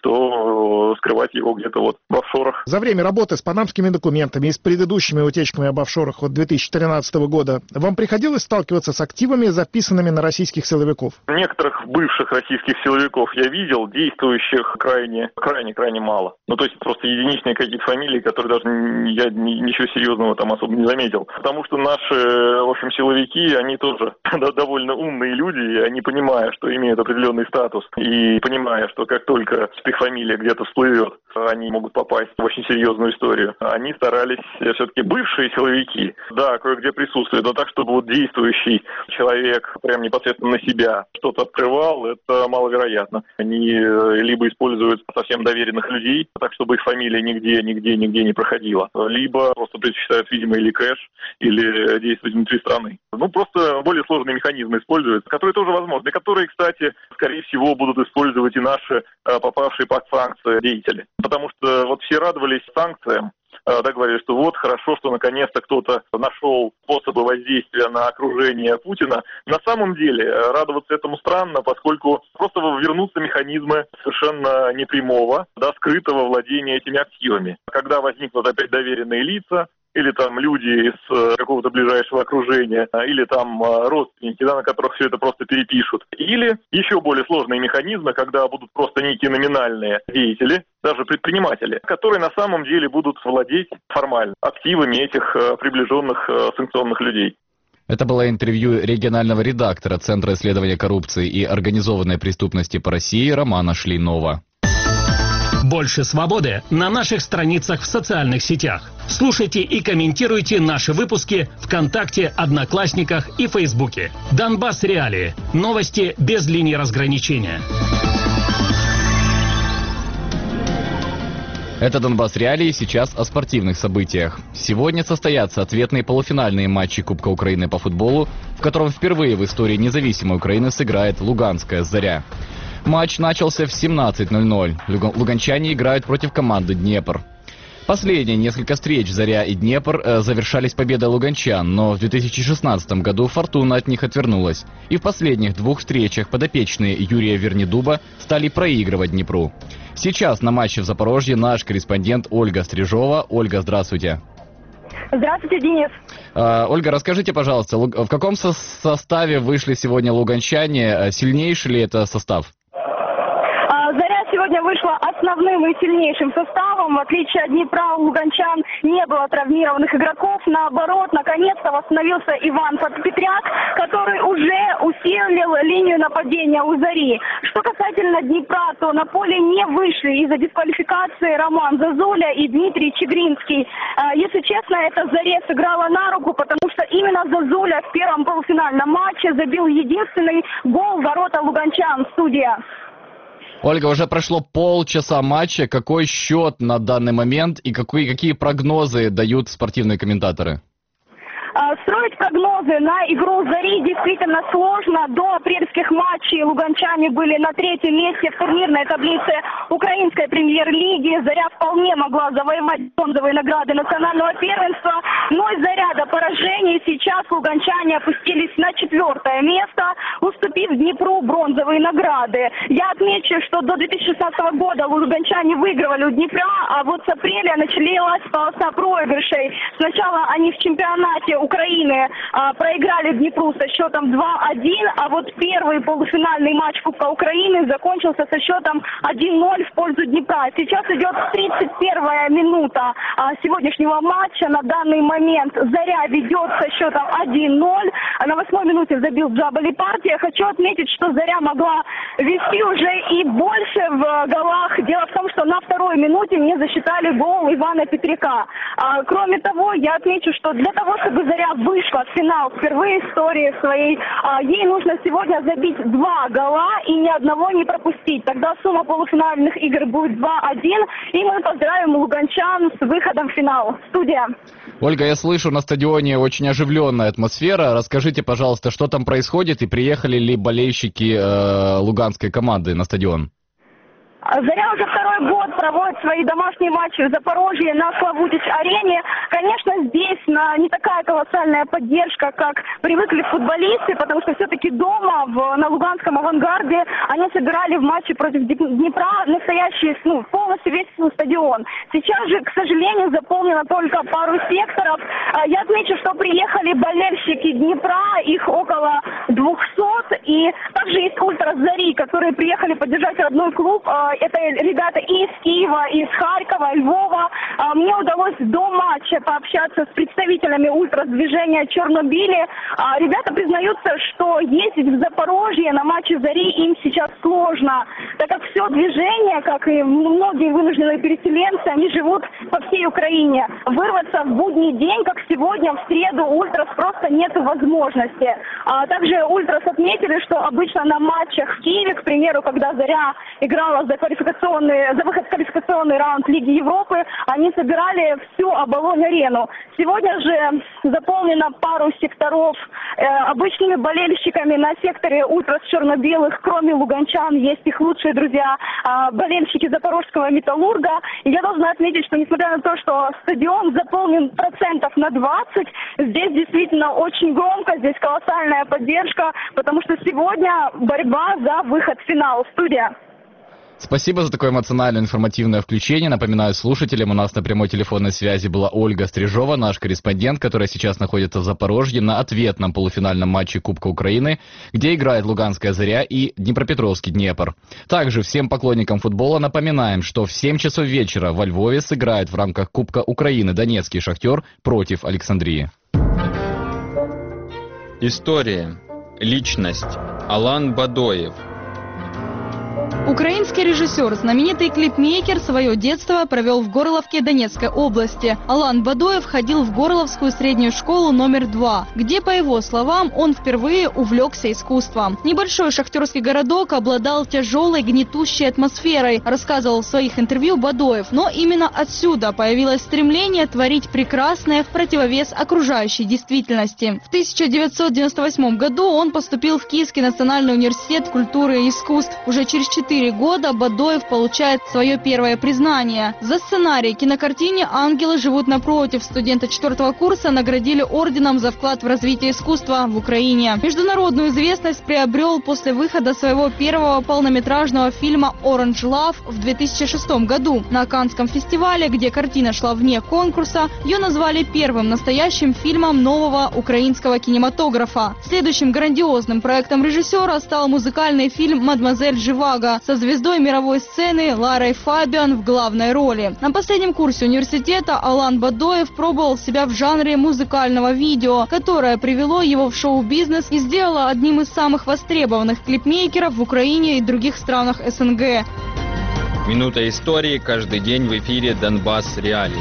то скрывать его где-то вот в офшорах. За время работы с панамскими документами и с предыдущими утечками об офшорах от две тысячи тринадцатого года вам приходилось сталкиваться с активами, записанными на российских силовиков? Некоторых бывших российских силовиков я видел, действующих крайне, крайне, крайне мало. Ну, то есть просто единичные какие-то фамилии, которые даже я ничего серьезного там особо не заметил. Потому что наши, в общем, силовики, они тоже довольно умные люди, и они, понимая, что имеют определенный статус, и понимая, что как только их фамилия где-то всплывет, они могут попасть в очень серьезную историю. Они старались, все-таки бывшие силовики, да, кое-где присутствуют, но так, что чтобы вот действующий человек прям непосредственно на себя что-то открывал, это маловероятно. Они либо используют совсем доверенных людей, так чтобы их фамилия нигде, нигде, нигде не проходила, либо просто предпочитают, видимо, или кэш, или действовать внутри страны. Ну, просто более сложные механизмы используют, которые тоже возможны, и которые, кстати, скорее всего, будут использовать и наши попавшие под санкции деятели. Потому что вот все радовались санкциям, да, говорили, что вот хорошо, что наконец-то кто-то нашел способы воздействия на окружение Путина. На самом деле радоваться этому странно, поскольку просто вернутся механизмы совершенно непрямого, да, скрытого владения этими активами. Когда возникнут опять доверенные лица, или там люди из какого-то ближайшего окружения, или там родственники, да, на которых все это просто перепишут. Или еще более сложные механизмы, когда будут просто некие номинальные деятели, даже предприниматели, которые на самом деле будут владеть формально активами этих приближенных санкционных людей. Это было интервью регионального редактора Центра исследования коррупции и организованной преступности по России Романа Шлейнова. Больше свободы на наших страницах в социальных сетях. Слушайте и комментируйте наши выпуски ВКонтакте, Одноклассниках и Фейсбуке. Донбасс Реалии. Новости без линии разграничения. Это Донбасс Реалии, сейчас о спортивных событиях. Сегодня состоятся ответные полуфинальные матчи Кубка Украины по футболу, в котором впервые в истории независимой Украины сыграет Луганская «Заря». Матч начался в семнадцать ноль ноль. Луганчане играют против команды «Днепр». Последние несколько встреч «Заря» и «Днепр» э, завершались победой луганчан, но в две тысячи шестнадцатом году «Фортуна» от них отвернулась. И в последних двух встречах подопечные Юрия Вернедуба стали проигрывать «Днепру». Сейчас на матче в Запорожье наш корреспондент Ольга Стрижова. Ольга, здравствуйте. Здравствуйте, Денис. Э, Ольга, расскажите, пожалуйста, в каком со- составе вышли сегодня луганчане? Сильнейший ли это состав? «Заря» сегодня вышла основным и сильнейшим составом. В отличие от «Днепра», у луганчан не было травмированных игроков. Наоборот, наконец-то восстановился Иван Петряк, который уже усилил линию нападения у «Зари». Что касательно «Днепра», то на поле не вышли из-за дисквалификации Роман Зазуля и Дмитрий Чегринский. Если честно, это «Заре» сыграло на руку, потому что именно Зазуля в первом полуфинальном матче забил единственный гол в ворота луганчан. Студия. Ольга, уже прошло полчаса матча. Какой счет на данный момент и какие, какие прогнозы дают спортивные комментаторы? Строить прогнозы на игру «Зари» действительно сложно. До апрельских матчей луганчане были на третьем месте в турнирной таблице украинской премьер-лиги. «Заря» вполне могла завоевать бронзовые награды национального первенства. Но из-за ряда поражений сейчас луганчане опустились на четвертое место, уступив Днепру бронзовые награды. Я отмечу, что до две тысячи шестнадцатого года луганчане выигрывали у Днепра, а вот с апреля началась полоса проигрышей. Сначала они в чемпионате Украины а, проиграли Днепру со счетом два один, а вот первый полуфинальный матч Кубка Украины закончился со счетом один ноль в пользу Днепра. Сейчас идет тридцать первая минута а, сегодняшнего матча. На данный момент «Заря» ведет со счетом один ноль. А на восьмой минуте забил Джабали Партия. Хочу отметить, что «Заря» могла вести уже и больше в голах. Дело в том, что на второй минуте не засчитали гол Ивана Петряка. А, кроме того, я отмечу, что для того, чтобы «Заря» вышла в финал впервые в истории своей, а, ей нужно сегодня забить два гола и ни одного не пропустить. Тогда сумма полуфинальных игр будет два один, и мы поздравим луганчан с выходом в финал. Студия. Ольга, я слышу, на стадионе очень оживленная атмосфера. Расскажите, пожалуйста, что там происходит и приехали ли болельщики э, луганской команды на стадион? «Заря» уже второй год проводит свои домашние матчи в Запорожье на Славутич-арене. Конечно, здесь на, не такая колоссальная поддержка, как привыкли футболисты, потому что все-таки дома, в, на Луганском «Авангарде», они собирали в матче против Днепра настоящий, ну, полностью весь стадион. Сейчас же, к сожалению, заполнено только пару секторов. Я отмечу, что приехали болельщики Днепра, их около двухсот, и И также есть ультрас Зари, которые приехали поддержать родной клуб. Это ребята и из Киева, и из Харькова, Львова. Мне удалось до матча пообщаться с представителями ультрас-движения Чернобили. Ребята признаются, что ездить в Запорожье на матче Зари им сейчас сложно, так как все движение, как и многие вынужденные переселенцы, они живут по всей Украине. Вырваться в будний день, как сегодня, в среду, ультрас просто нет возможности. А также ультрас отметили, что обычно на матчах в Киеве, к примеру, когда Заря играла за квалификационный, за выход в квалификационный раунд Лиги Европы, они собирали всю Оболонь-арену. Сегодня же заполнено пару секторов э, обычными болельщиками. На секторе ультрас черно-белых, кроме луганчан, есть их лучшие друзья, э, болельщики запорожского Металлурга. И я должна отметить, что несмотря на то, что стадион заполнен процентов на двадцать, здесь действительно очень громко, здесь колоссальная поддержка, потому что сегодня борьба за выход в финал. Студия. Спасибо за такое эмоциональное информативное включение. Напоминаю слушателям, у нас на прямой телефонной связи была Ольга Стрижова, наш корреспондент, которая сейчас находится в Запорожье на ответном полуфинальном матче Кубка Украины, где играет Луганская Заря и Днепропетровский Днепр. Также всем поклонникам футбола напоминаем, что в семь часов вечера во Львове сыграет в рамках Кубка Украины Донецкий Шахтер против Александрии. История. Личность. Алан Бадоев. Украинский режиссер, знаменитый клипмейкер, свое детство провел в Горловке Донецкой области. Алан Бадоев ходил в Горловскую среднюю школу номер два, где, по его словам, он впервые увлекся искусством. Небольшой шахтерский городок обладал тяжелой гнетущей атмосферой, рассказывал в своих интервью Бадоев. Но именно отсюда появилось стремление творить прекрасное в противовес окружающей действительности. В тысяча девятьсот девяносто восьмом году он поступил в Киевский национальный университет культуры и искусств. Уже через четыре года Бадоев получает свое первое признание. За сценарий кинокартине «Ангелы живут напротив» студента четвертого курса наградили орденом за вклад в развитие искусства в Украине. Международную известность приобрел после выхода своего первого полнометражного фильма «Orange Love» в две тысячи шестом году. На Каннском фестивале, где картина шла вне конкурса, ее назвали первым настоящим фильмом нового украинского кинематографа. Следующим грандиозным проектом режиссера стал музыкальный фильм «Мадемуазель Живаго» со звездой мировой сцены Ларой Фабиан в главной роли. На последнем курсе университета Алан Бадоев пробовал себя в жанре музыкального видео, которое привело его в шоу-бизнес и сделало одним из самых востребованных клипмейкеров в Украине и других странах СНГ. Минута истории каждый день в эфире «Донбасс Реалии».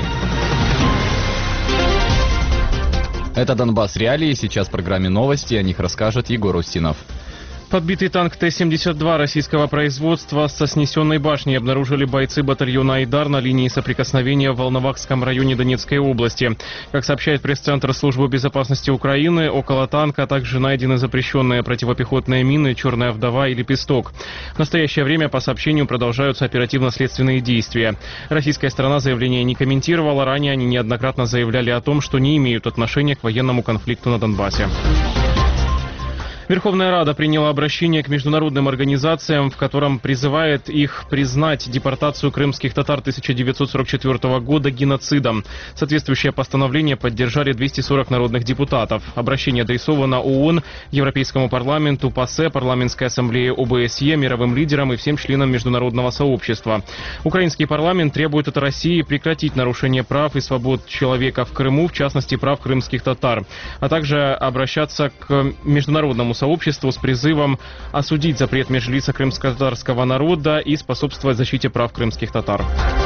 Это «Донбасс Реалии». Сейчас в программе новости. О них расскажет Егор Устинов. Подбитый танк Т семьдесят два российского производства со снесенной башней обнаружили бойцы батальона «Айдар» на линии соприкосновения в Волновахском районе Донецкой области. Как сообщает пресс-центр Службы безопасности Украины, около танка также найдены запрещенные противопехотные мины «Черная вдова» и «Лепесток». В настоящее время по сообщению продолжаются оперативно-следственные действия. Российская сторона заявление не комментировала. Ранее они неоднократно заявляли о том, что не имеют отношения к военному конфликту на Донбассе. Верховная Рада приняла обращение к международным организациям, в котором призывает их признать депортацию крымских татар тысяча девятьсот сорок четвёртого года геноцидом. Соответствующее постановление поддержали двести сорок народных депутатов. Обращение адресовано ООН, Европейскому парламенту, ПАСЕ, Парламентской ассамблее ОБСЕ, мировым лидерам и всем членам международного сообщества. Украинский парламент требует от России прекратить нарушение прав и свобод человека в Крыму, в частности прав крымских татар, а также обращаться к международному сообществу с призывом осудить запрет Меджлиса крымско-татарского народа и способствовать защите прав крымских татар.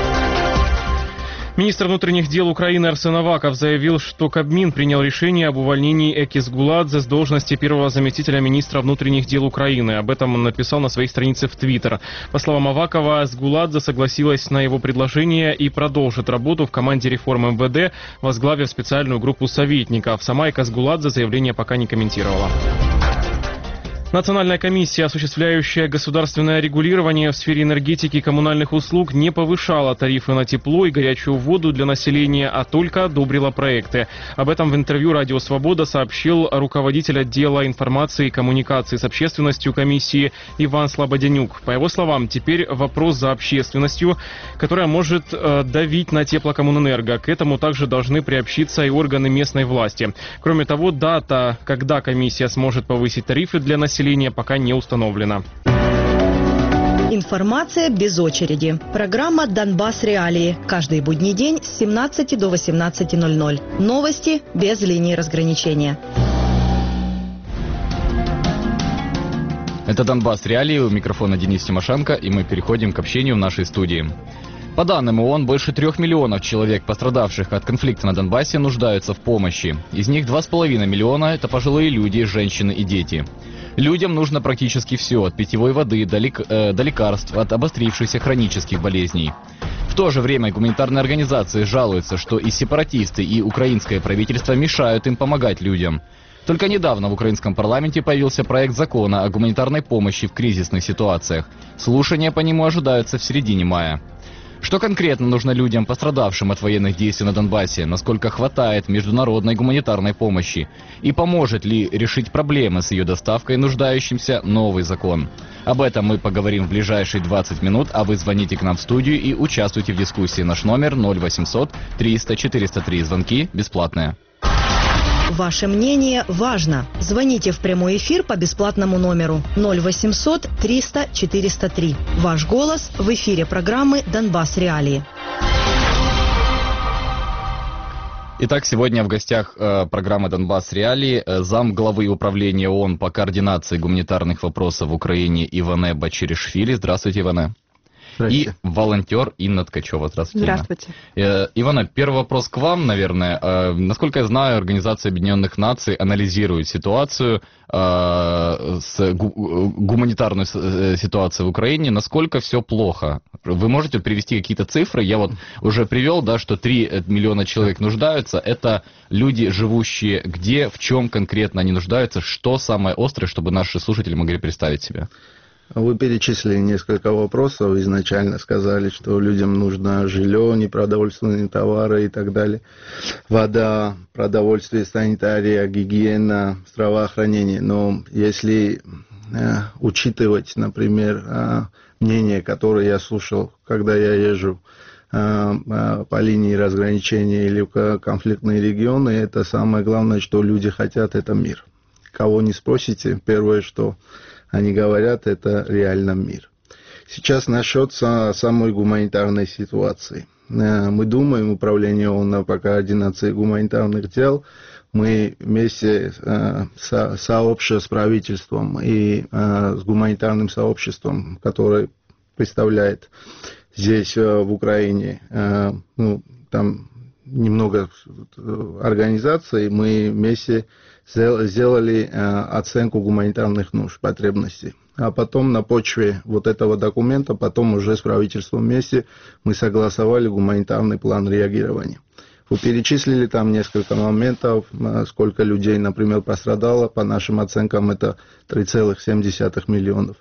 Министр внутренних дел Украины Арсен Аваков заявил, что Кабмин принял решение об увольнении Экис Гуладзе с должности первого заместителя министра внутренних дел Украины. Об этом он написал на своей странице в Твиттер. По словам Авакова, Сгуладзе согласилась на его предложение и продолжит работу в команде реформ МВД, возглавив специальную группу советников. Сама Экис Гуладзе заявление пока не комментировала. Национальная комиссия, осуществляющая государственное регулирование в сфере энергетики и коммунальных услуг, не повышала тарифы на тепло и горячую воду для населения, а только одобрила проекты. Об этом в интервью «Радио Свобода» сообщил руководитель отдела информации и коммуникации с общественностью комиссии Иван Слободянюк. По его словам, теперь вопрос за общественностью, которая может э, давить на теплокоммунэнерго. К этому также должны приобщиться и органы местной власти. Кроме того, дата, когда комиссия сможет повысить тарифы для населения, населения пока не установлено. Информация без очереди. Программа «Донбасс Реалии». Каждый будний день с семнадцати до восемнадцати ноль-ноль. Новости без линии разграничения. Это «Донбасс Реалии», у микрофона Денис Тимошенко, и мы переходим к общению в нашей студии. По данным ООН, больше трех миллионов человек, пострадавших от конфликта на Донбассе, нуждаются в помощи. Из них два с половиной миллиона – это пожилые люди, женщины и дети. Людям нужно практически все, от питьевой воды до, лек... э, до лекарств, от обострившихся хронических болезней. В то же время гуманитарные организации жалуются, что и сепаратисты, и украинское правительство мешают им помогать людям. Только недавно в украинском парламенте появился проект закона о гуманитарной помощи в кризисных ситуациях. Слушания по нему ожидаются в середине мая. Что конкретно нужно людям, пострадавшим от военных действий на Донбассе, насколько хватает международной гуманитарной помощи, и поможет ли решить проблемы с ее доставкой нуждающимся новый закон. Об этом мы поговорим в ближайшие двадцать минут, а вы звоните к нам в студию и участвуйте в дискуссии. Наш номер ноль восемьсот триста четыреста три. Звонки бесплатные. Ваше мнение важно. Звоните в прямой эфир по бесплатному номеру ноль восемьсот триста четыреста три. Ваш голос в эфире программы «Донбасс Реалии». Итак, сегодня в гостях э, программы «Донбасс Реалии» э, зам главы управления ООН по координации гуманитарных вопросов в Украине Иване Бачиришвили. Здравствуйте, Иване. И волонтер Инна Ткачева. Здравствуйте. Здравствуйте. Э, Ивана, первый вопрос к вам, наверное. Э, насколько я знаю, Организация Объединенных Наций анализирует ситуацию, э, с гу- гуманитарную ситуацию в Украине. Насколько все плохо? Вы можете привести какие-то цифры? Я вот уже привел, да, что три миллиона человек нуждаются. Это люди, живущие где, в чем конкретно они нуждаются? Что самое острое, чтобы наши слушатели могли представить себе? Вы перечислили несколько вопросов, изначально сказали, что людям нужно жилье, непродовольственные товары и так далее, вода, продовольствие, санитария, гигиена, здравоохранение. Но если э, учитывать, например, э, мнение, которое я слушал, когда я езжу э, э, по линии разграничения или в конфликтные регионы, это самое главное, что люди хотят, это мир. Кого не спросите, первое, что они говорят, это реально мир. Сейчас насчет самой гуманитарной ситуации. Мы думаем, управление ООН по координации гуманитарных дел, мы вместе со, сообща с правительством и с гуманитарным сообществом, которое представляет здесь, в Украине, ну, там немного организаций, мы вместе сделали оценку гуманитарных нужд, потребностей. А потом на почве вот этого документа, потом уже с правительством вместе мы согласовали гуманитарный план реагирования. Вы перечислили там несколько моментов, сколько людей, например, пострадало. По нашим оценкам это три целых семь десятых миллионов.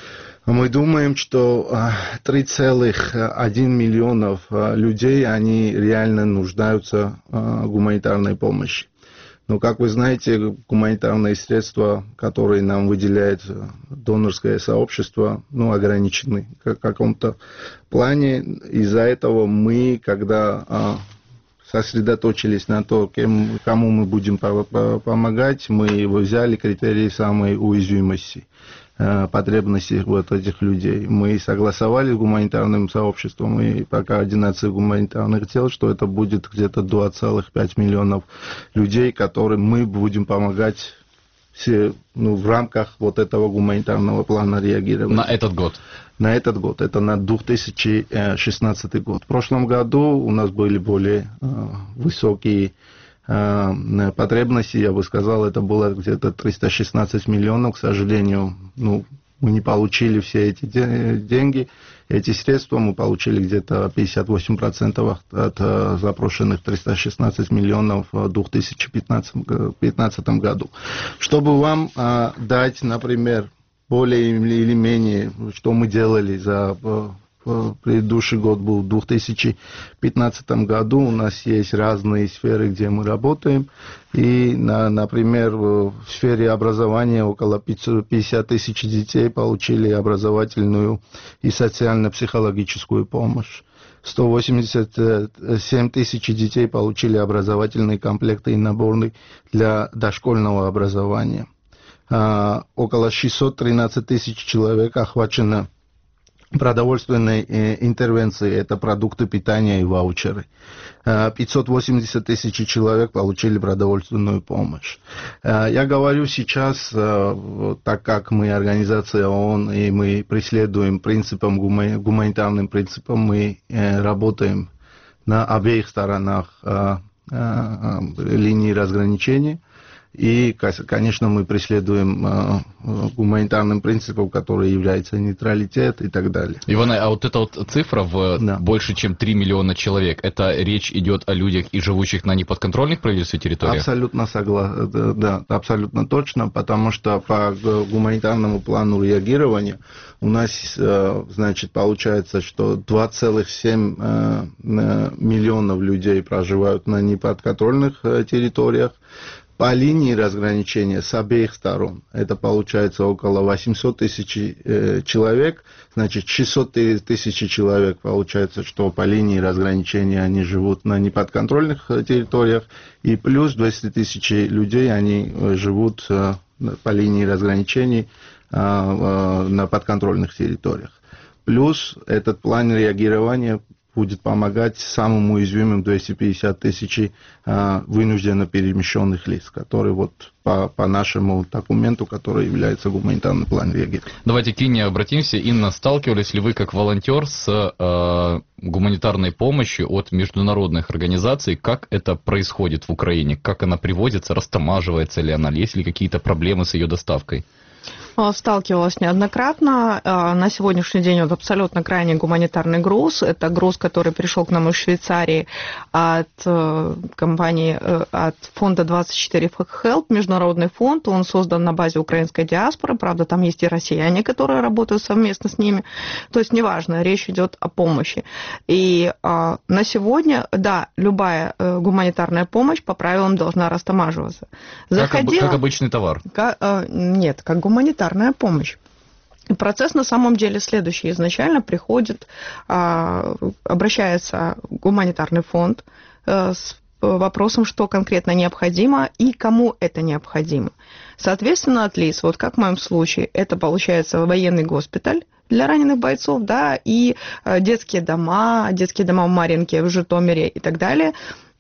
Мы думаем, что три целых один миллионов людей, они реально нуждаются в гуманитарной помощи. Но, как вы знаете, гуманитарные средства, которые нам выделяет донорское сообщество, ну, ограничены в каком-то плане. Из-за этого мы, когда а, сосредоточились на то, кем, кому мы будем помогать, мы взяли критерии самой уязвимости, потребностей вот этих людей. Мы согласовали с гуманитарным сообществом и по координации гуманитарных дел, что это будет где-то два целых пять миллионов людей, которым мы будем помогать все, ну, в рамках вот этого гуманитарного плана реагирования. На этот год? На этот год. Это на две тысячи шестнадцатый год. В прошлом году у нас были более э, высокие потребности, я бы сказал, это было где-то триста шестнадцать миллионов. К сожалению, ну, мы не получили все эти деньги, эти средства. Мы получили где-то пятьдесят восемь процентов от запрошенных триста шестнадцать миллионов в две тысячи пятнадцатом году. Чтобы вам дать, например, более или менее, что мы делали за... Предыдущий год был в две тысячи пятнадцатом году. У нас есть разные сферы, где мы работаем. И, на, например, в сфере образования около пятьдесят тысяч детей получили образовательную и социально-психологическую помощь. сто восемьдесят семь тысяч детей получили образовательные комплекты и наборы для дошкольного образования. около шестьсот тринадцать тысяч человек охвачено продовольственной интервенцией, это продукты питания и ваучеры. пятьсот восемьдесят тысяч человек получили продовольственную помощь. Я говорю сейчас, так как мы организация ООН, и мы преследуем принципам, гуманитарным принципам, мы работаем на обеих сторонах линии разграничения. И, конечно, мы преследуем э, гуманитарным принципом, который является нейтралитет и так далее. Иван, а вот эта вот цифра в да. больше, чем три миллиона человек, это речь идет о людях и живущих на неподконтрольных правительству территориях? Абсолютно согласен, да, абсолютно точно, потому что по гуманитарному плану реагирования у нас, э, значит, получается, что два целых семь э, миллионов людей проживают на неподконтрольных э, территориях. По линии разграничения с обеих сторон это получается около восемьсот тысяч э, человек, значит шестьсот тысяч человек получается, что по линии разграничения они живут на неподконтрольных территориях, и плюс двести тысяч людей они живут э, по линии разграничений э, э, на подконтрольных территориях. Плюс этот план реагирования будет помогать самым уязвимым двести пятьдесят тысяч а, вынужденно перемещенных лиц, которые вот по, по нашему документу, который является гуманитарным планом реагирования. Давайте к Инне обратимся. Инна, сталкивались ли вы как волонтер с э, гуманитарной помощью от международных организаций? Как это происходит в Украине? Как она привозится, растамаживается ли она? Есть ли какие-то проблемы с ее доставкой? Сталкивалась неоднократно. На сегодняшний день он абсолютно крайний гуманитарный груз. Это груз, который пришел к нам из Швейцарии от компании, от фонда двадцать четыре Help, международный фонд. Он создан на базе украинской диаспоры. Правда, там есть и россияне, которые работают совместно с ними. То есть, неважно, речь идет о помощи. И на сегодня, да, любая гуманитарная помощь по правилам должна растамаживаться. Заходила... Как, как обычный товар? Как, нет, как гуманитарная помощь. И процесс на самом деле следующий. Изначально приходит, обращается гуманитарный фонд с вопросом, что конкретно необходимо и кому это необходимо. Соответственно, от лиц, вот как в моем случае, это получается военный госпиталь для раненых бойцов, да, и детские дома, детские дома в Марьинке, в Житомире и так далее,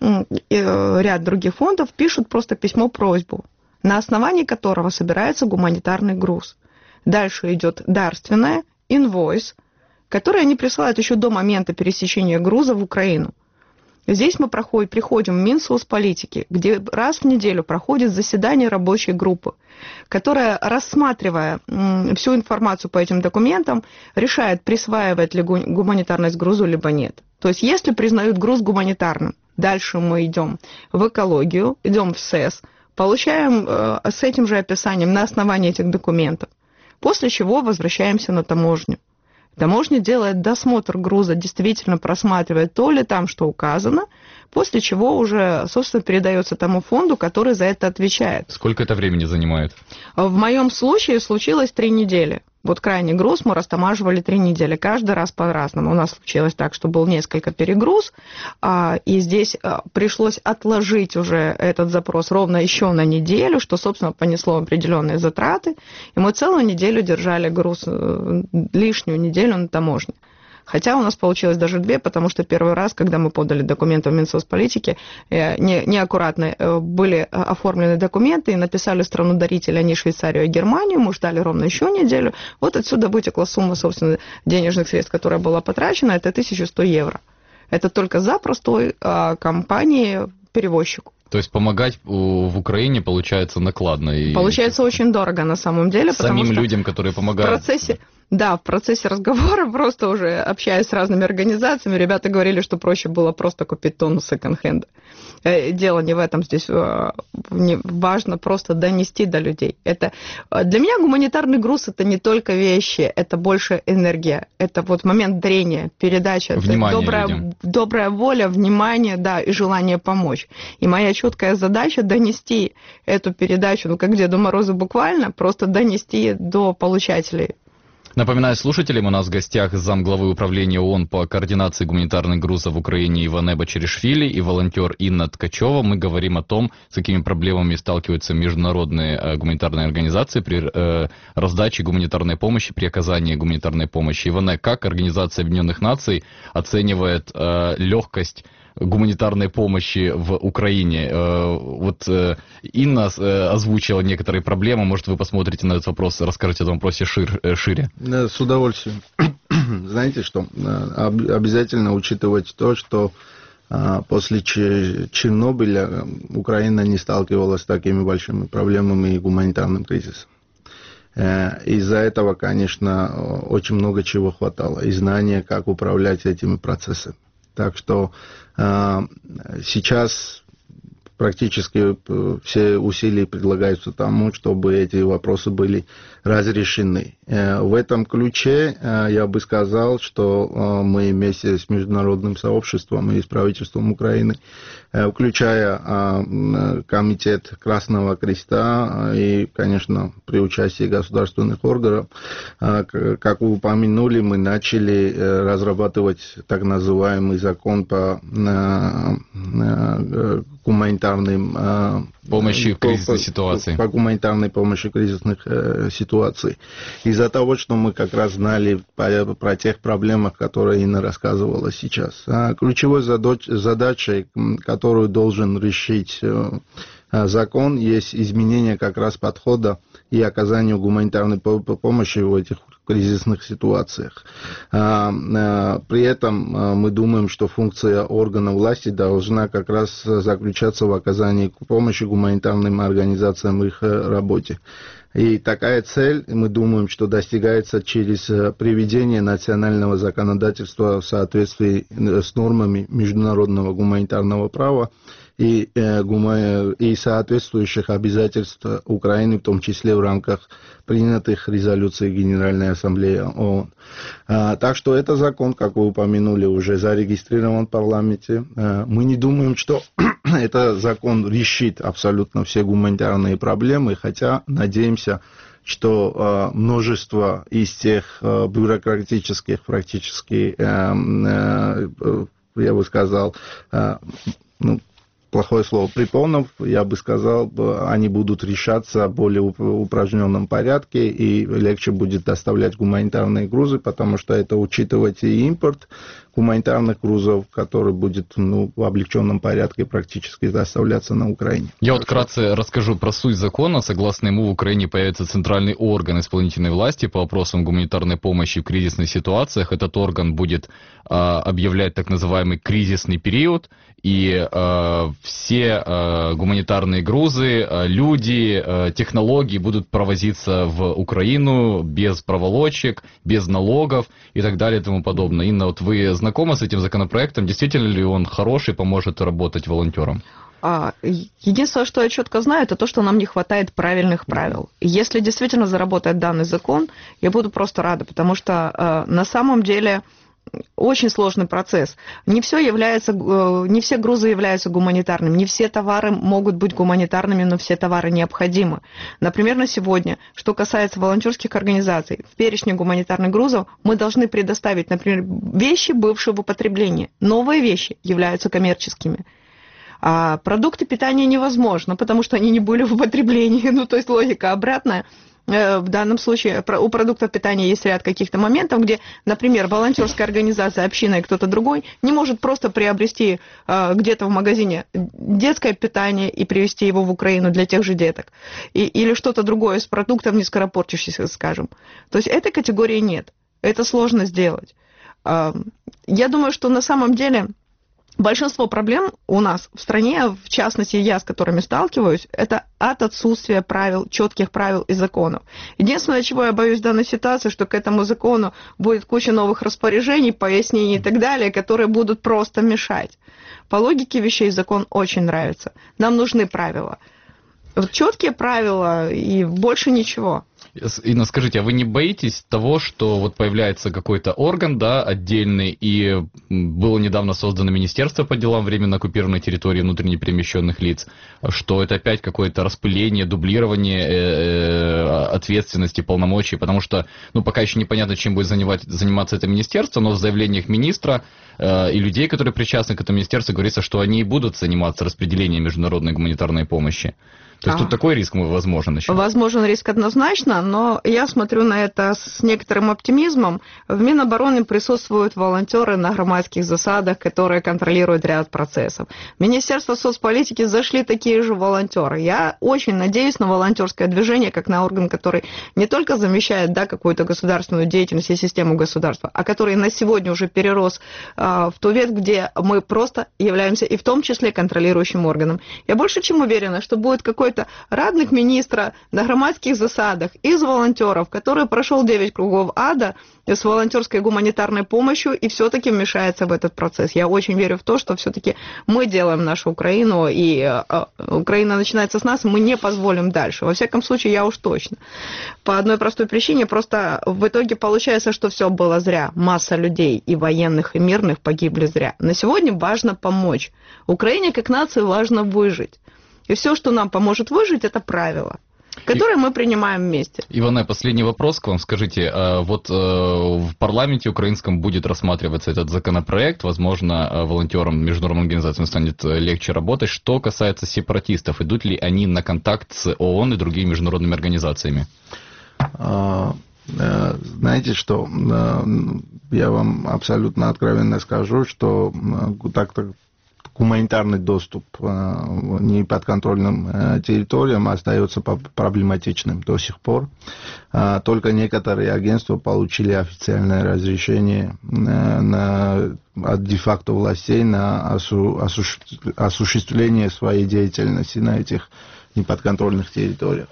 и ряд других фондов пишут просто письмо-просьбу, на основании которого собирается гуманитарный груз. Дальше идет дарственная, инвойс, который они присылают еще до момента пересечения груза в Украину. Здесь мы проходим, приходим в Минсоцполитики, где раз в неделю проходит заседание рабочей группы, которая, рассматривая всю информацию по этим документам, решает, присваивать ли гуманитарность грузу, либо нет. То есть, если признают груз гуманитарным, дальше мы идем в экологию, идем в СЭС, получаем э, с этим же описанием на основании этих документов, после чего возвращаемся на таможню. Таможня делает досмотр груза, действительно просматривает то ли там, что указано, после чего уже, собственно, передается тому фонду, который за это отвечает. Сколько это времени занимает? В моем случае случилось три недели. Вот крайний груз мы растамаживали три недели, каждый раз по-разному. У нас случилось так, что был несколько перегруз, и здесь пришлось отложить уже этот запрос ровно еще на неделю, что, собственно, понесло определенные затраты. И мы целую неделю держали груз, лишнюю неделю на таможне. Хотя у нас получилось даже две, потому что первый раз, когда мы подали документы в Минсоцполитике, не, неаккуратно были оформлены документы и написали страну-дарителя, а не Швейцарию, а Германию. Мы ждали ровно еще неделю. Вот отсюда вытекла сумма, собственно, денежных средств, которая была потрачена, это тысяча сто евро. Это только за простой а, компании-перевозчику. То есть помогать в Украине получается накладно. И... Получается очень дорого на самом деле. Самим потому что людям, которые помогают. В процессе, да, в процессе разговора, просто уже общаясь с разными организациями, ребята говорили, что проще было просто купить тонну секонд-хенда. Дело не в этом, здесь важно просто донести до людей. Это, для меня гуманитарный груз – это не только вещи, это больше энергия. Это вот момент дарения, передача, добрая, добрая воля, внимание, да, и желание помочь. И моя четкая задача донести эту передачу, ну, как Деду Морозу буквально, просто донести до получателей. Напоминаю слушателям, у нас в гостях замглавы управления ООН по координации гуманитарных грузов в Украине Иване Бачеришвили и волонтер Инна Ткачева. Мы говорим о том, с какими проблемами сталкиваются международные э, гуманитарные организации при э, раздаче гуманитарной помощи, при оказании гуманитарной помощи. Иване, как Организация Объединенных Наций оценивает э, легкость гуманитарной помощи в Украине? Э, вот э, Инна э, озвучила некоторые проблемы. Может, вы посмотрите на этот вопрос, расскажете о этом вопросе шир, э, шире? С удовольствием. Знаете что, обязательно учитывать то, что после Чернобыля Украина не сталкивалась с такими большими проблемами и гуманитарным кризисом. Из-за этого, конечно, очень много чего хватало. И знания, как управлять этими процессами. Так что сейчас практически все усилия предлагаются тому, чтобы эти вопросы были разрешены. В этом ключе я бы сказал, что мы вместе с международным сообществом и с правительством Украины, включая Комитет Красного Креста и, конечно, при участии государственных органов, как вы упомянули, мы начали разрабатывать так называемый закон по гуманитарным помощи в кризисной по, ситуации. По, по гуманитарной помощи в кризисных э, ситуаций. Из-за того, что мы как раз знали по, про тех проблемах, которые Инна рассказывала сейчас. А ключевой задач, задачей, которую должен решить э, закон, есть изменение как раз подхода и оказанию гуманитарной помощи в этих кризисных ситуациях. При этом мы думаем, что функция органов власти должна как раз заключаться в оказании помощи гуманитарным организациям в их работе. И такая цель, мы думаем, что достигается через приведение национального законодательства в соответствии с нормами международного гуманитарного права и, и соответствующих обязательств Украины, в том числе в рамках принятых резолюций Генеральной Ассамблеи ООН. Так что этот закон, как вы упомянули, уже зарегистрирован в парламенте. Мы не думаем, что этот закон решит абсолютно все гуманитарные проблемы, хотя надеемся, что множество из тех бюрократических, практически, я бы сказал, ну, плохое слово, препонов, я бы сказал, они будут решаться в более упражненном порядке, и легче будет доставлять гуманитарные грузы, потому что это учитывать и импорт гуманитарных грузов, который будет, ну, в облегченном порядке практически доставляться на Украине. Я вот вкратце расскажу про суть закона. Согласно ему, в Украине появится центральный орган исполнительной власти по вопросам гуманитарной помощи в кризисных ситуациях. Этот орган будет а, объявлять так называемый кризисный период, и а, все а, гуманитарные грузы, а, люди, а, технологии будут провозиться в Украину без проволочек, без налогов и так далее и тому подобное. Инна, вот вы знакомы с этим законопроектом? Действительно ли он хороший, поможет работать волонтерам? Единственное, что я четко знаю, это то, что нам не хватает правильных правил. Если действительно заработает данный закон, я буду просто рада, потому что на самом деле очень сложный процесс. Не все является, не все грузы являются гуманитарными, не все товары могут быть гуманитарными, но все товары необходимы. Например, на сегодня, что касается волонтерских организаций, в перечне гуманитарных грузов мы должны предоставить, например, вещи, бывшие в употреблении. Новые вещи являются коммерческими. А продукты питания невозможно, потому что они не были в употреблении. Ну, то есть логика обратная. В данном случае у продуктов питания есть ряд каких-то моментов, где, например, волонтерская организация, община и кто-то другой не может просто приобрести где-то в магазине детское питание и привезти его в Украину для тех же деток. И, или что-то другое из продуктов, не скоропортящихся, скажем. То есть этой категории нет. Это сложно сделать. Я думаю, что на самом деле большинство проблем у нас в стране, в частности я, с которыми сталкиваюсь, это от отсутствия правил, четких правил и законов. Единственное, чего я боюсь в данной ситуации, что к этому закону будет куча новых распоряжений, пояснений и так далее, которые будут просто мешать. По логике вещей закон очень нравится. Нам нужны правила. Вот четкие правила и больше ничего. Инна, скажите, а вы не боитесь того, что вот появляется какой-то орган, да, отдельный, и было недавно создано Министерство по делам временно оккупированной территории внутренне перемещенных лиц, что это опять какое-то распыление, дублирование э, ответственности, полномочий, потому что, ну, пока еще непонятно, чем будет занимать, заниматься это министерство, но в заявлениях министра э, и людей, которые причастны к этому министерству, говорится, что они и будут заниматься распределением международной гуманитарной помощи. То есть а. тут такой риск возможен еще? Возможен риск однозначно, но я смотрю на это с некоторым оптимизмом. В Минобороны присутствуют волонтеры на громадских засадах, которые контролируют ряд процессов. В Министерство соцполитики зашли такие же волонтеры. Я очень надеюсь на волонтерское движение, как на орган, который не только замещает, да, какую-то государственную деятельность и систему государства, а который на сегодня уже перерос э, в ту ветвь, где мы просто являемся и в том числе контролирующим органом. Я больше чем уверена, что будет какой-то радник министра на громадских засадах из волонтеров, который прошел девять кругов ада с волонтерской гуманитарной помощью и все-таки вмешается в этот процесс. Я очень верю в то, что все-таки мы делаем нашу Украину, и э, Украина начинается с нас, и мы не позволим дальше. Во всяком случае, я уж точно. По одной простой причине, просто в итоге получается, что все было зря. Масса людей, и военных, и мирных, погибли зря. На сегодня важно помочь. Украине как нации важно выжить. И все, что нам поможет выжить, это правила, которые и... мы принимаем вместе. Иване, последний вопрос к вам. Скажите, вот в парламенте украинском будет рассматриваться этот законопроект, возможно, волонтерам, международным организациям станет легче работать. Что касается сепаратистов, идут ли они на контакт с ООН и другими международными организациями? Знаете что, я вам абсолютно откровенно скажу, что так-то гуманитарный доступ неподконтрольным территориям остается проблематичным до сих пор. Только некоторые агентства получили официальное разрешение на, от де-факто властей на осу, осу, осуществление своей деятельности на этих неподконтрольных территориях.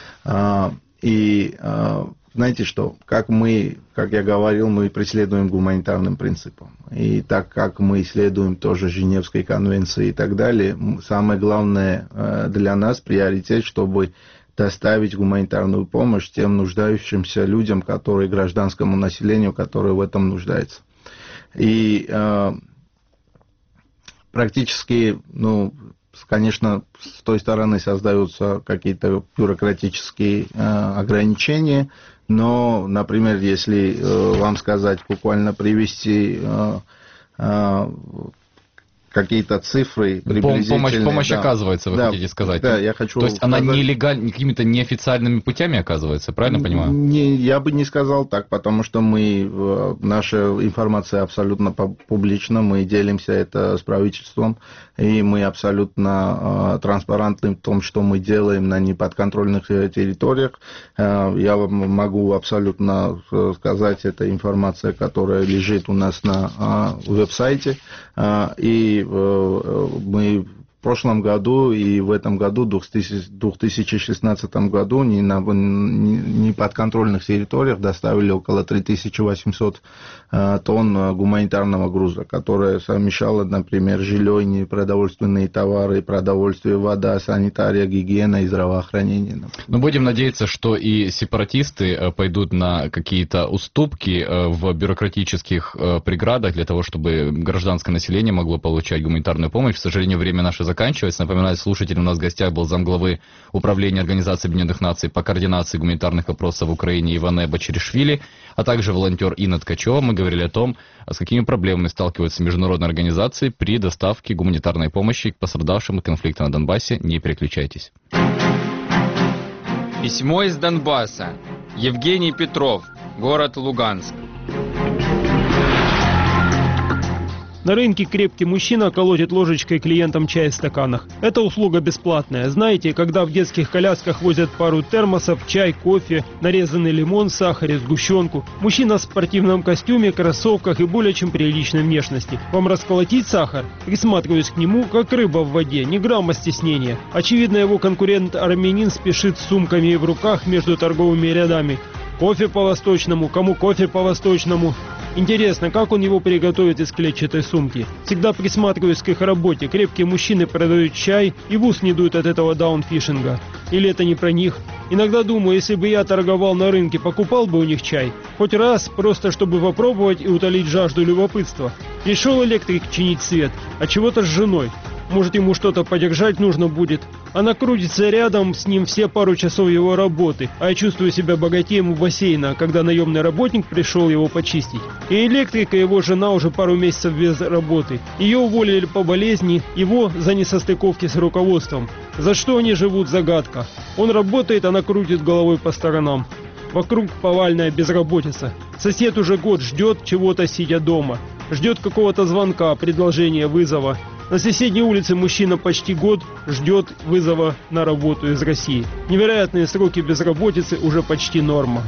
И знаете что, как мы, как я говорил, мы преследуем гуманитарным принципам. И так как мы следуем тоже Женевской конвенции и так далее, самое главное для нас приоритет, чтобы доставить гуманитарную помощь тем нуждающимся людям, которые, гражданскому населению, которое в этом нуждается. И э, практически, ну, конечно, с той стороны создаются какие-то бюрократические э, ограничения, но, например, если э, вам сказать, буквально привести э, э, какие-то цифры приблизительные. Помощь, помощь да. оказывается, вы да, хотите сказать? Да, я хочу То есть сказать... она нелегальна, какими-то неофициальными путями оказывается, правильно понимаю? Не, я бы не сказал так, потому что мы, наша информация абсолютно публична, мы делимся это с правительством, и мы абсолютно э, транспарентны в том, что мы делаем на неподконтрольных территориях. Э, я могу абсолютно сказать, это информация, которая лежит у нас на э, веб-сайте, э, и мы в прошлом году и в этом году, в две тысячи шестнадцатом году, не на неподконтрольных территориях доставили около три тысячи восемьсот тонн гуманитарного груза, которое совмещало, например, жилье, продовольственные товары, продовольствие, вода, санитария, гигиена и здравоохранение. Но будем надеяться, что и сепаратисты пойдут на какие-то уступки в бюрократических преградах для того, чтобы гражданское население могло получать гуманитарную помощь. К сожалению, время наше заканчивается. Напоминаю слушателям, у нас в гостях был замглавы Управления Организации Объединенных Наций по координации гуманитарных вопросов в Украине Иване Бачеришвили, а также волонтер Инна Ткачева. Мы говорили о том, с какими проблемами сталкиваются международные организации при доставке гуманитарной помощи к пострадавшим от конфликта на Донбассе. Не переключайтесь. Письмо из Донбасса. Евгений Петров, город Луганск. На рынке крепкий мужчина колотит ложечкой клиентам чай в стаканах. Эта услуга бесплатная. Знаете, когда в детских колясках возят пару термосов, чай, кофе, нарезанный лимон, сахар и сгущенку. Мужчина в спортивном костюме, кроссовках и более чем приличной внешности. Вам расколотить сахар? Присматриваюсь к нему, как рыба в воде, ни грамма стеснения. Очевидно, его конкурент-армянин спешит с сумками в руках между торговыми рядами. Кофе по-восточному, кому кофе по-восточному. Интересно, как он его приготовит из клетчатой сумки? Всегда присматриваюсь к их работе. Крепкие мужчины продают чай и в ус не дуют от этого даунфишинга. Или это не про них? Иногда думаю, если бы я торговал на рынке, покупал бы у них чай. Хоть раз, просто чтобы попробовать и утолить жажду любопытства. Пришел электрик чинить свет, а чего-то с женой. Может, ему что-то подержать нужно будет. Она крутится рядом с ним все пару часов его работы, а я чувствую себя богатеем у бассейна, когда наемный работник пришел его почистить. И электрик, и его жена уже пару месяцев без работы. Ее уволили по болезни, его за несостыковки с руководством. За что они живут, загадка. Он работает, она крутит головой по сторонам. Вокруг повальная безработица. Сосед уже год ждет чего-то, сидя дома. Ждет какого-то звонка, предложения, вызова. На соседней улице мужчина почти год ждет вызова на работу из России. Невероятные сроки безработицы уже почти норма.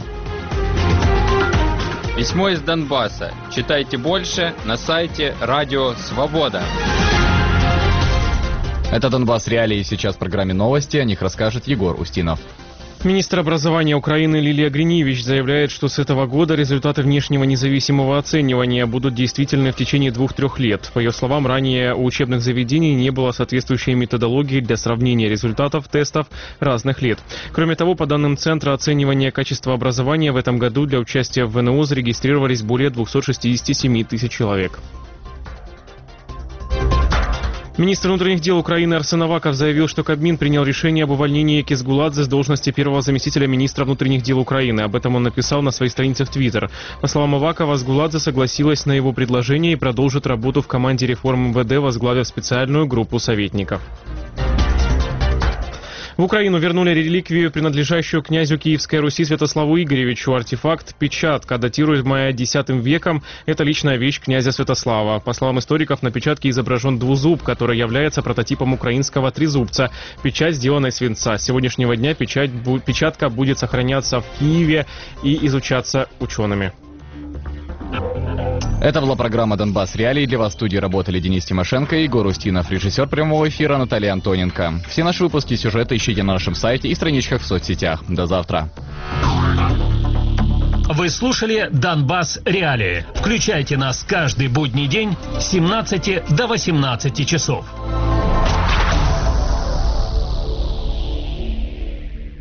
Письмо из Донбасса. Читайте больше на сайте Радио Свобода. Это Донбасс Реалии. Сейчас в программе новости. О них расскажет Егор Устинов. Министр образования Украины Лилия Гриневич заявляет, что с этого года результаты внешнего независимого оценивания будут действительны в течение двух-трех лет. По ее словам, ранее у учебных заведений не было соответствующей методологии для сравнения результатов тестов разных лет. Кроме того, по данным Центра оценивания качества образования, в этом году для участия в ВНО зарегистрировались более двухсот шестидесяти семи тысяч человек. Министр внутренних дел Украины Арсен Аваков заявил, что Кабмин принял решение об увольнении Кизгуладзе с должности первого заместителя министра внутренних дел Украины. Об этом он написал на своей странице в Твиттер. По словам Авакова, Сгуладзе согласилась на его предложение и продолжит работу в команде реформ эм вэ дэ, возглавив специальную группу советников. В Украину вернули реликвию, принадлежащую князю Киевской Руси Святославу Игоревичу. Артефакт «Печатка», датируемая десятым веком. Это личная вещь князя Святослава. По словам историков, на печатке изображен двузуб, который является прототипом украинского трезубца. Печать сделана из свинца. С сегодняшнего дня печать, печатка будет сохраняться в Киеве и изучаться учеными. Это была программа «Донбасс Реалии». Для вас в студии работали Денис Тимошенко и Егор Устинов, режиссер прямого эфира Наталья Антоненко. Все наши выпуски и сюжеты ищите на нашем сайте и страничках в соцсетях. До завтра. Вы слушали «Донбасс Реалии». Включайте нас каждый будний день с семнадцати до восемнадцати часов.